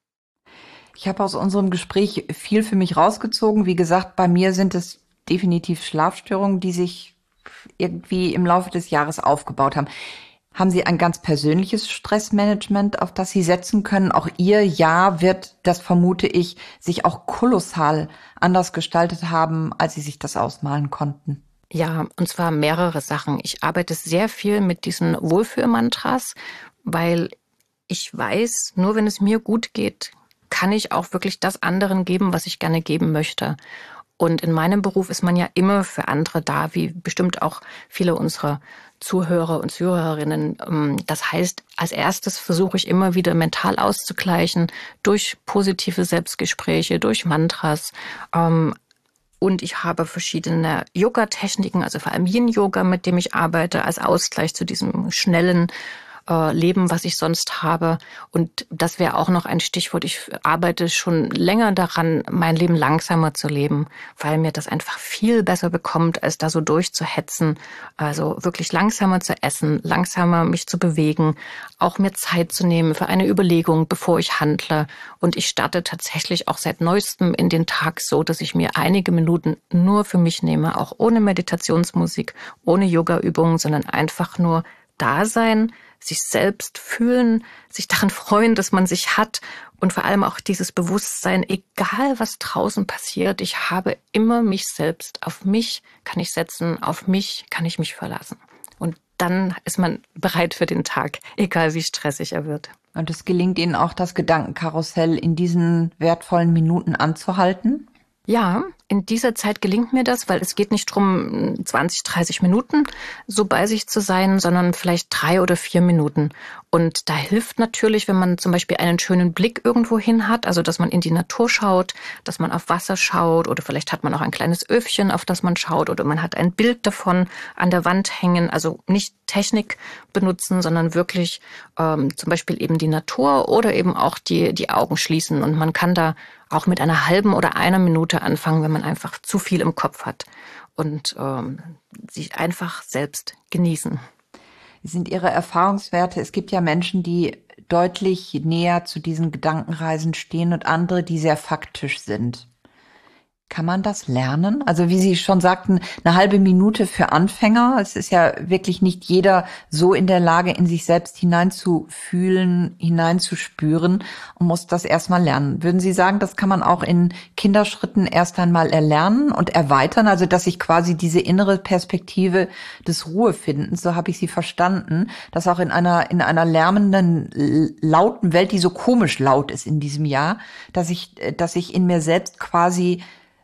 Ich habe aus unserem Gespräch viel für mich rausgezogen. Wie gesagt, bei mir sind es definitiv Schlafstörungen, die sich irgendwie im Laufe des Jahres aufgebaut haben. Haben Sie ein ganz persönliches Stressmanagement, auf das Sie setzen können? Auch Ihr Jahr wird, das vermute ich, sich auch kolossal anders gestaltet haben, als Sie sich das ausmalen konnten. Ja, und zwar mehrere Sachen. Ich arbeite sehr viel mit diesen Wohlfühlmantras, weil ich weiß, nur wenn es mir gut geht, kann ich auch wirklich das anderen geben, was ich gerne geben möchte. Und in meinem Beruf ist man ja immer für andere da, wie bestimmt auch viele unserer Zuhörer und Zuhörerinnen. Das heißt, als erstes versuche ich immer wieder mental auszugleichen durch positive Selbstgespräche, durch Mantras. Und ich habe verschiedene Yoga-Techniken, also vor allem Yin-Yoga, mit dem ich arbeite, als Ausgleich zu diesem schnellen Leben, was ich sonst habe. Und das wäre auch noch ein Stichwort. Ich arbeite schon länger daran, mein Leben langsamer zu leben, weil mir das einfach viel besser bekommt, als da so durchzuhetzen. Also wirklich langsamer zu essen, langsamer mich zu bewegen, auch mir Zeit zu nehmen für eine Überlegung, bevor ich handle. Und ich starte tatsächlich auch seit neuestem in den Tag so, dass ich mir einige Minuten nur für mich nehme, auch ohne Meditationsmusik, ohne Yoga-Übungen, sondern einfach nur da sein, sich selbst fühlen, sich daran freuen, dass man sich hat und vor allem auch dieses Bewusstsein, egal was draußen passiert, ich habe immer mich selbst. Auf mich kann ich setzen, auf mich kann ich mich verlassen. Und dann ist man bereit für den Tag, egal wie stressig er wird. Und es gelingt Ihnen auch, das Gedankenkarussell in diesen wertvollen Minuten anzuhalten? Ja, in dieser Zeit gelingt mir das, weil es geht nicht drum, zwanzig, dreißig Minuten so bei sich zu sein, sondern vielleicht drei oder vier Minuten. Und da hilft natürlich, wenn man zum Beispiel einen schönen Blick irgendwo hin hat, also dass man in die Natur schaut, dass man auf Wasser schaut oder vielleicht hat man auch ein kleines Öfchen, auf das man schaut oder man hat ein Bild davon an der Wand hängen, also nicht Technik benutzen, sondern wirklich ähm, zum Beispiel eben die Natur oder eben auch die, die Augen schließen. Und man kann da auch mit einer halben oder einer Minute anfangen, wenn man einfach zu viel im Kopf hat und ähm, sich einfach selbst genießen. Sind Ihre Erfahrungswerte, es gibt ja Menschen, die deutlich näher zu diesen Gedankenreisen stehen und andere, die sehr faktisch sind. Kann man das lernen? Also wie Sie schon sagten, eine halbe Minute für Anfänger. Es ist ja wirklich nicht jeder so in der Lage, in sich selbst hineinzufühlen, hineinzuspüren und muss das erstmal lernen. Würden Sie sagen, das kann man auch in Kinderschritten erst einmal erlernen und erweitern? Also dass ich quasi diese innere Perspektive des Ruhefindens, so habe ich Sie verstanden, dass auch in einer, in einer lärmenden, lauten Welt, die so komisch laut ist in diesem Jahr, dass ich, dass ich in mir selbst quasi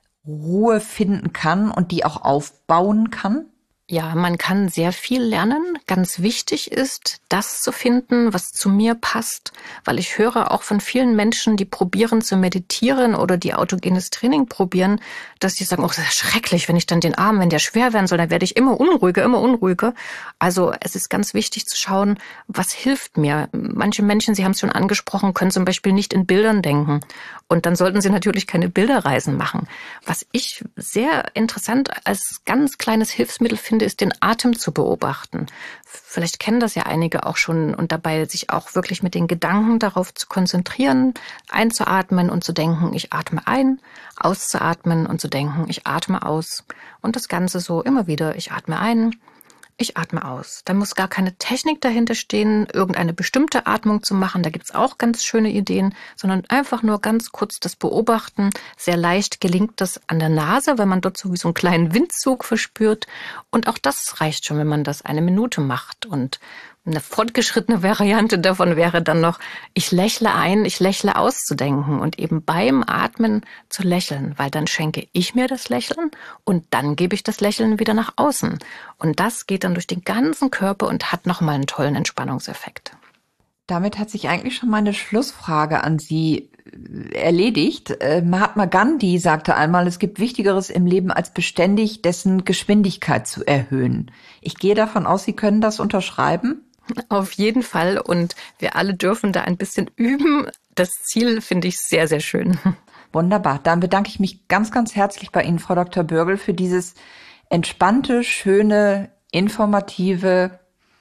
Ruhe finden kann und die auch aufbauen kann? Ja, man kann sehr viel lernen. Ganz wichtig ist, das zu finden, was zu mir passt, weil ich höre auch von vielen Menschen, die probieren zu meditieren oder die autogenes Training probieren, dass die sagen, oh, das ist schrecklich, wenn ich dann den Arm, wenn der schwer werden soll, dann werde ich immer unruhiger, immer unruhiger. Also es ist ganz wichtig zu schauen, was hilft mir. Manche Menschen, Sie haben es schon angesprochen, können zum Beispiel nicht in Bildern denken. Und dann sollten Sie natürlich keine Bilderreisen machen. Was ich sehr interessant als ganz kleines Hilfsmittel finde, ist, den Atem zu beobachten. Vielleicht kennen das ja einige auch schon und dabei sich auch wirklich mit den Gedanken darauf zu konzentrieren, einzuatmen und zu denken, ich atme ein, auszuatmen und zu denken, ich atme aus. Und das Ganze so immer wieder, ich atme ein, ich atme aus. Da muss gar keine Technik dahinter stehen, irgendeine bestimmte Atmung zu machen. Da gibt's auch ganz schöne Ideen, sondern einfach nur ganz kurz das Beobachten. Sehr leicht gelingt das an der Nase, weil man dort so wie so einen kleinen Windzug verspürt. Und auch das reicht schon, wenn man das eine Minute macht. Und eine fortgeschrittene Variante davon wäre dann noch, ich lächle ein, ich lächle aus zu denken und eben beim Atmen zu lächeln, weil dann schenke ich mir das Lächeln und dann gebe ich das Lächeln wieder nach außen. Und das geht dann durch den ganzen Körper und hat nochmal einen tollen Entspannungseffekt. Damit hat sich eigentlich schon meine Schlussfrage an Sie erledigt. Mahatma Gandhi sagte einmal, es gibt Wichtigeres im Leben als beständig dessen Geschwindigkeit zu erhöhen. Ich gehe davon aus, Sie können das unterschreiben? Auf jeden Fall. Und wir alle dürfen da ein bisschen üben. Das Ziel finde ich sehr, sehr schön. Wunderbar. Dann bedanke ich mich ganz, ganz herzlich bei Ihnen, Frau Doktor Bürgel, für dieses entspannte, schöne, informative,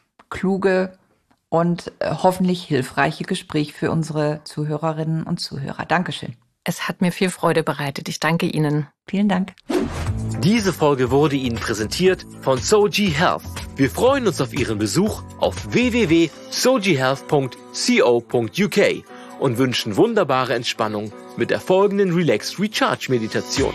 kluge und hoffentlich hilfreiche Gespräch für unsere Zuhörerinnen und Zuhörer. Dankeschön. Es hat mir viel Freude bereitet. Ich danke Ihnen. Vielen Dank. Diese Folge wurde Ihnen präsentiert von Soji Health. Wir freuen uns auf Ihren Besuch auf w w w punkt soji health punkt co punkt u k und wünschen wunderbare Entspannung mit der folgenden Relax Recharge Meditation.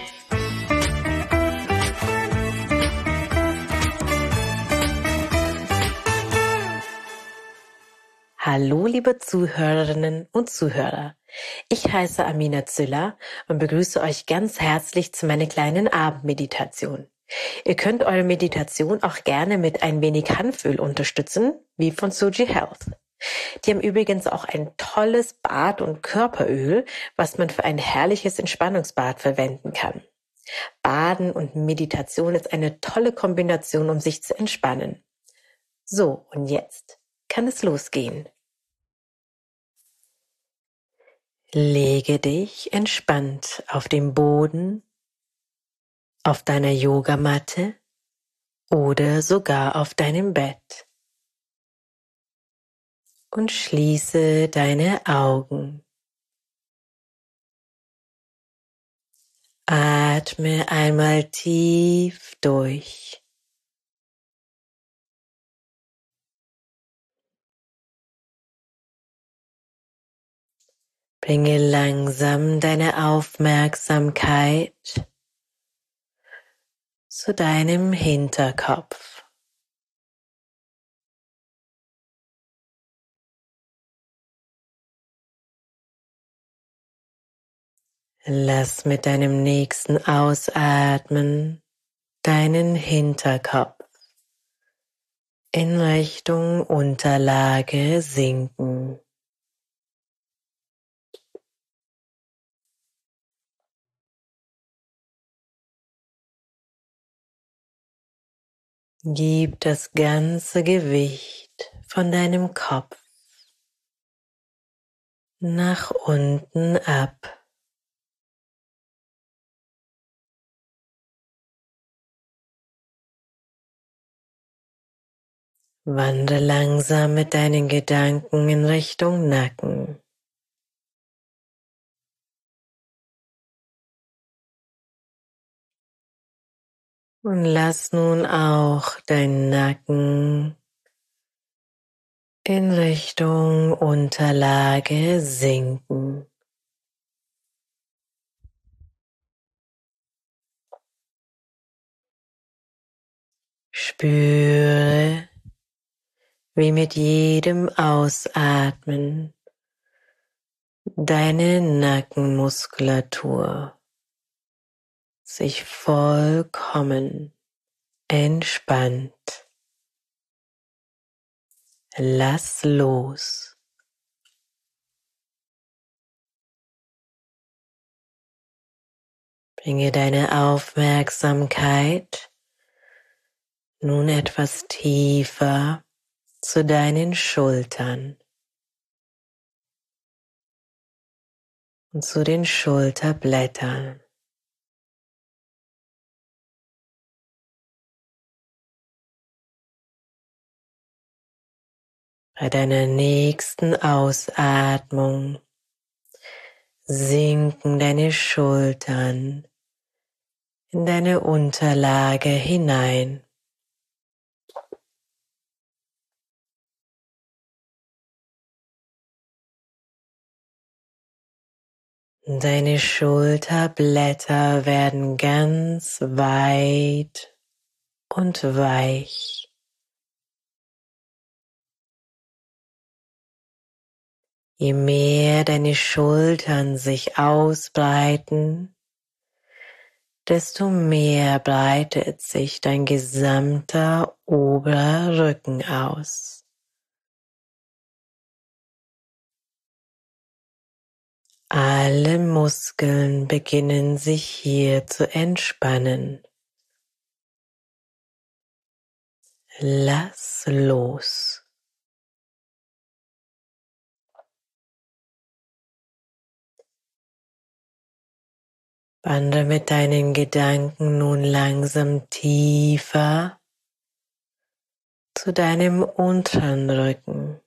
Hallo, liebe Zuhörerinnen und Zuhörer. Ich heiße Amina Züller und begrüße euch ganz herzlich zu meiner kleinen Abendmeditation. Ihr könnt eure Meditation auch gerne mit ein wenig Hanföl unterstützen, wie von Soji Health. Die haben übrigens auch ein tolles Bad- und Körperöl, was man für ein herrliches Entspannungsbad verwenden kann. Baden und Meditation ist eine tolle Kombination, um sich zu entspannen. So, und jetzt kann es losgehen. Lege dich entspannt auf dem Boden, auf deiner Yogamatte oder sogar auf deinem Bett und schließe deine Augen. Atme einmal tief durch. Bringe langsam deine Aufmerksamkeit zu deinem Hinterkopf. Lass mit deinem nächsten Ausatmen deinen Hinterkopf in Richtung Unterlage sinken. Gib das ganze Gewicht von deinem Kopf nach unten ab. Wandere langsam mit deinen Gedanken in Richtung Nacken. Und lass nun auch deinen Nacken in Richtung Unterlage sinken. Spüre, wie mit jedem Ausatmen deine Nackenmuskulatur sich vollkommen entspannt. Lass los. Bringe deine Aufmerksamkeit nun etwas tiefer zu deinen Schultern und zu den Schulterblättern. Bei deiner nächsten Ausatmung sinken deine Schultern in deine Unterlage hinein. Deine Schulterblätter werden ganz weit und weich. Je mehr deine Schultern sich ausbreiten, desto mehr breitet sich dein gesamter oberer Rücken aus. Alle Muskeln beginnen sich hier zu entspannen. Lass los. Wandere mit deinen Gedanken nun langsam tiefer zu deinem unteren Rücken.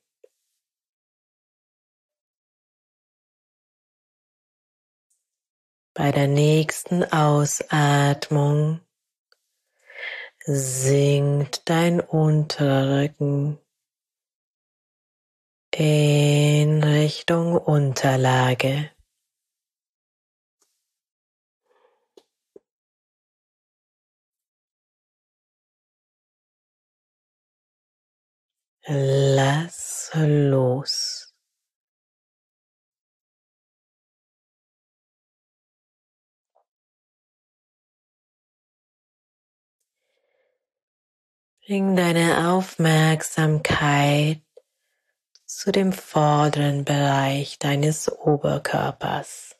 Bei der nächsten Ausatmung sinkt dein unterer Rücken in Richtung Unterlage. Lass los. Bring deine Aufmerksamkeit zu dem vorderen Bereich deines Oberkörpers.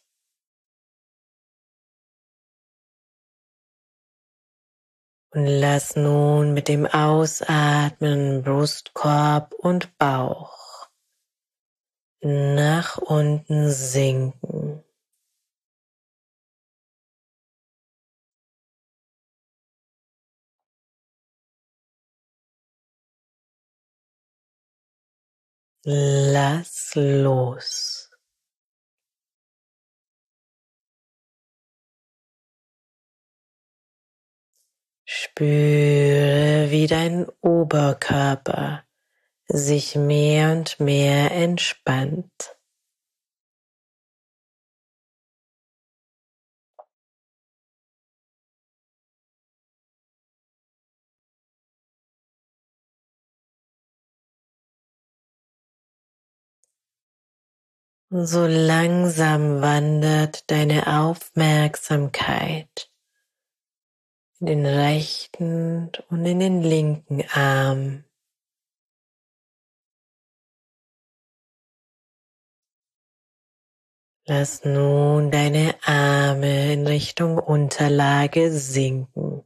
Und lass nun mit dem Ausatmen Brustkorb und Bauch nach unten sinken. Lass los. Spüre, wie dein Oberkörper sich mehr und mehr entspannt. So langsam wandert deine Aufmerksamkeit in den rechten und in den linken Arm. Lass nun deine Arme in Richtung Unterlage sinken.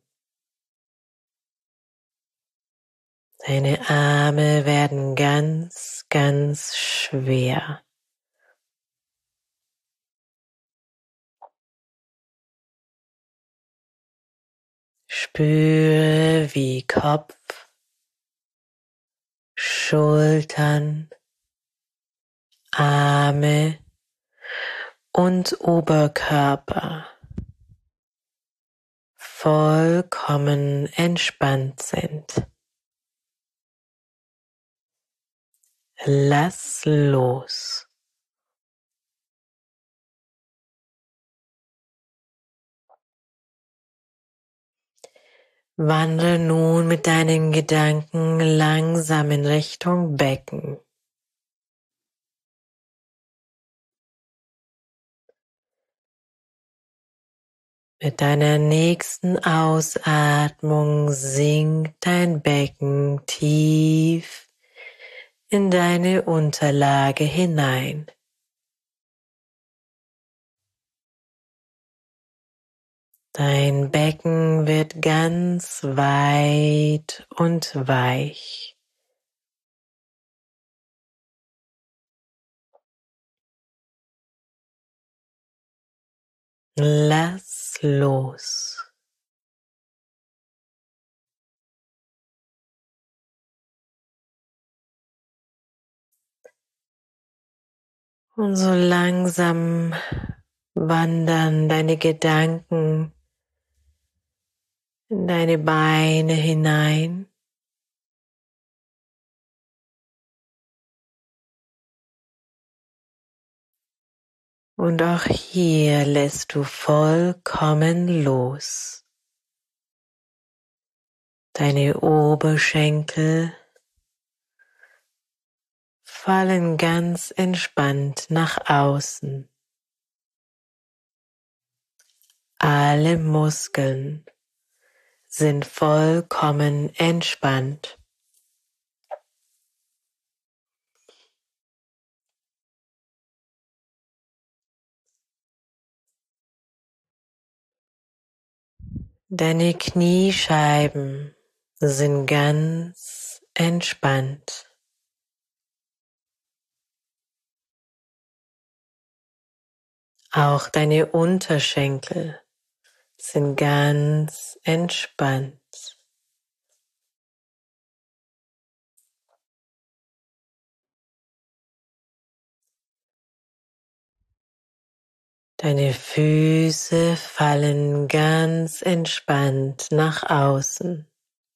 Deine Arme werden ganz, ganz schwer. Spüre, wie Kopf Schultern, Arme und Oberkörper vollkommen entspannt sind. Lass los. Wandere nun mit deinen Gedanken langsam in Richtung Becken. Mit deiner nächsten Ausatmung sinkt dein Becken tief in deine Unterlage hinein. Dein Becken wird ganz weit und weich. Lass los. Und so langsam wandern deine Gedanken in deine Beine hinein. Und auch hier lässt du vollkommen los. Deine Oberschenkel fallen ganz entspannt nach außen. Alle Muskeln sind vollkommen entspannt. Deine Kniescheiben sind ganz entspannt. Auch deine Unterschenkel sind ganz entspannt. Deine Füße fallen ganz entspannt nach außen.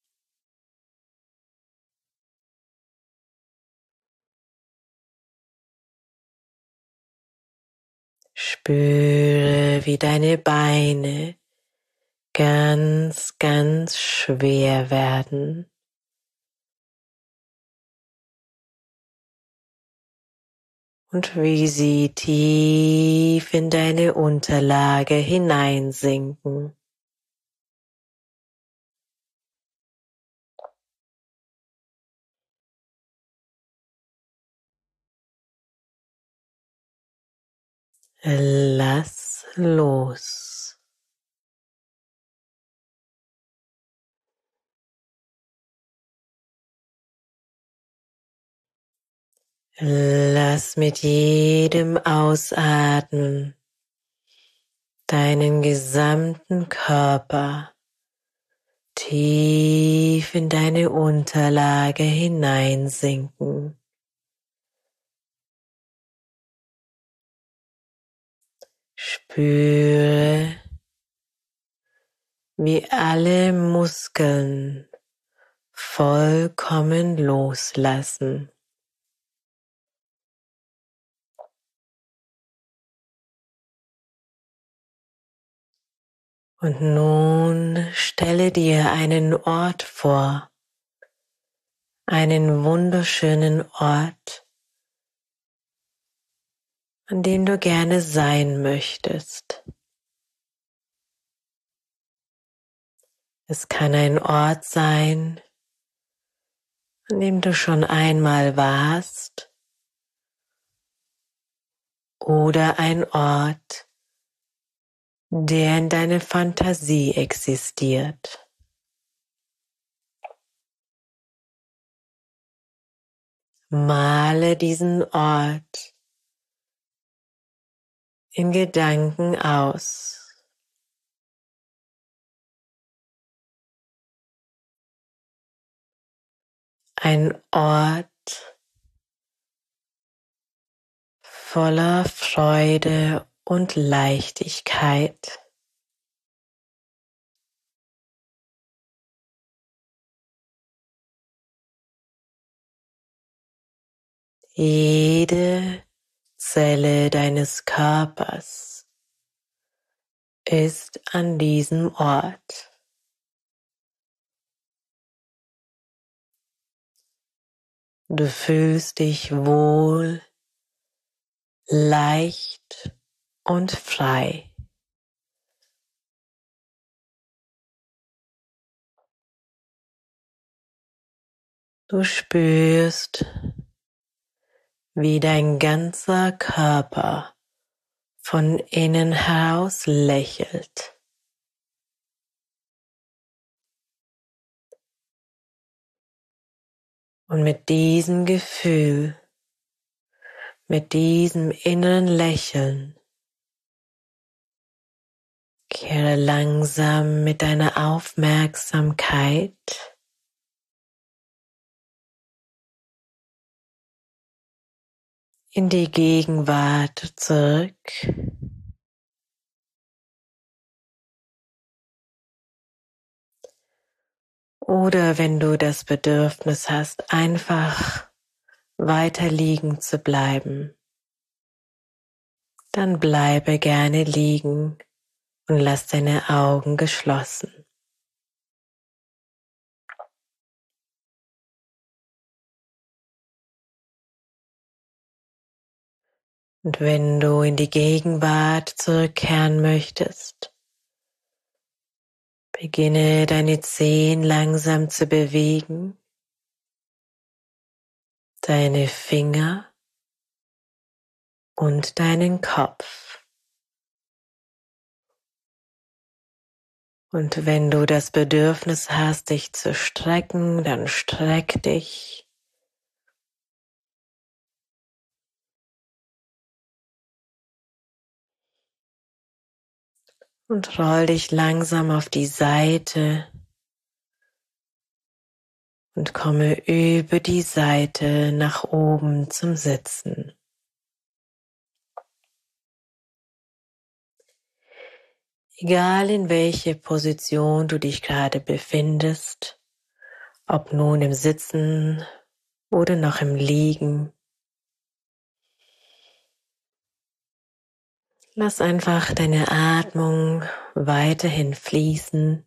Spüre, wie deine Beine ganz, ganz schwer werden. Und wie sie tief in deine Unterlage hineinsinken. Lass los. Lass mit jedem Ausatmen deinen gesamten Körper tief in deine Unterlage hineinsinken. Spüre, wie alle Muskeln vollkommen loslassen. Und nun stelle dir einen Ort vor, einen wunderschönen Ort, an dem du gerne sein möchtest. Es kann ein Ort sein, an dem du schon einmal warst, oder ein Ort, der in deiner Fantasie existiert. Male diesen Ort in Gedanken aus. Ein Ort, voller Freude und Leichtigkeit. Jede Zelle deines Körpers ist an diesem Ort. Du fühlst dich wohl, leicht und frei. Du spürst, wie dein ganzer Körper von innen heraus lächelt. Und mit diesem Gefühl, mit diesem inneren Lächeln, kehre langsam mit deiner Aufmerksamkeit in die Gegenwart zurück. Oder wenn du das Bedürfnis hast, einfach weiter liegen zu bleiben, dann bleibe gerne liegen und lass deine Augen geschlossen. Und wenn du in die Gegenwart zurückkehren möchtest, beginne deine Zehen langsam zu bewegen, deine Finger und deinen Kopf. Und wenn du das Bedürfnis hast, dich zu strecken, dann streck dich. Und roll dich langsam auf die Seite und komme über die Seite nach oben zum Sitzen. Egal in welche Position du dich gerade befindest, ob nun im Sitzen oder noch im Liegen, lass einfach deine Atmung weiterhin fließen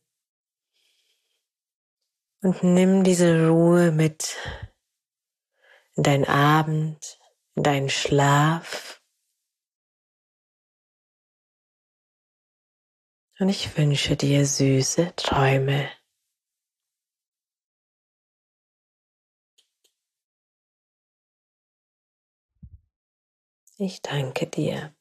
und nimm diese Ruhe mit in deinen Abend, in deinen Schlaf. Und ich wünsche dir süße Träume. Ich danke dir.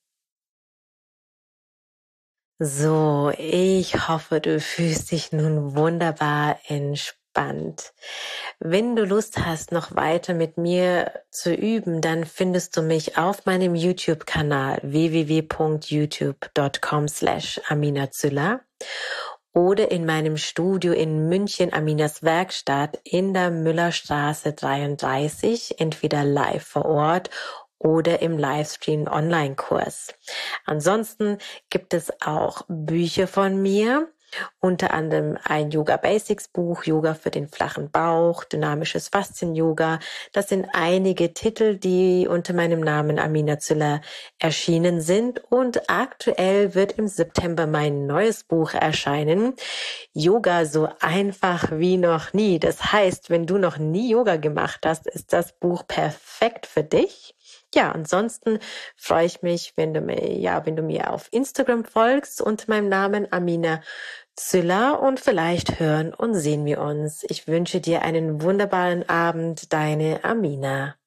So, ich hoffe, du fühlst dich nun wunderbar entspannt. Wenn du Lust hast, noch weiter mit mir zu üben, dann findest du mich auf meinem YouTube-Kanal w w w punkt youtube punkt com slash aminazüller oder in meinem Studio in München, Aminas Werkstatt in der Müllerstraße dreiunddreißig, entweder live vor Ort oder im Livestream-Online-Kurs. Ansonsten gibt es auch Bücher von mir, unter anderem ein Yoga Basics Buch, Yoga für den flachen Bauch, dynamisches Faszien-Yoga. Das sind einige Titel, die unter meinem Namen Amina Züller erschienen sind. Und aktuell wird im September mein neues Buch erscheinen, Yoga so einfach wie noch nie. Das heißt, wenn du noch nie Yoga gemacht hast, ist das Buch perfekt für dich. Ja, ansonsten freue ich mich, wenn du mir, ja, wenn du mir auf Instagram folgst unter meinem Namen Amina Züller und vielleicht hören und sehen wir uns. Ich wünsche dir einen wunderbaren Abend, deine Amina.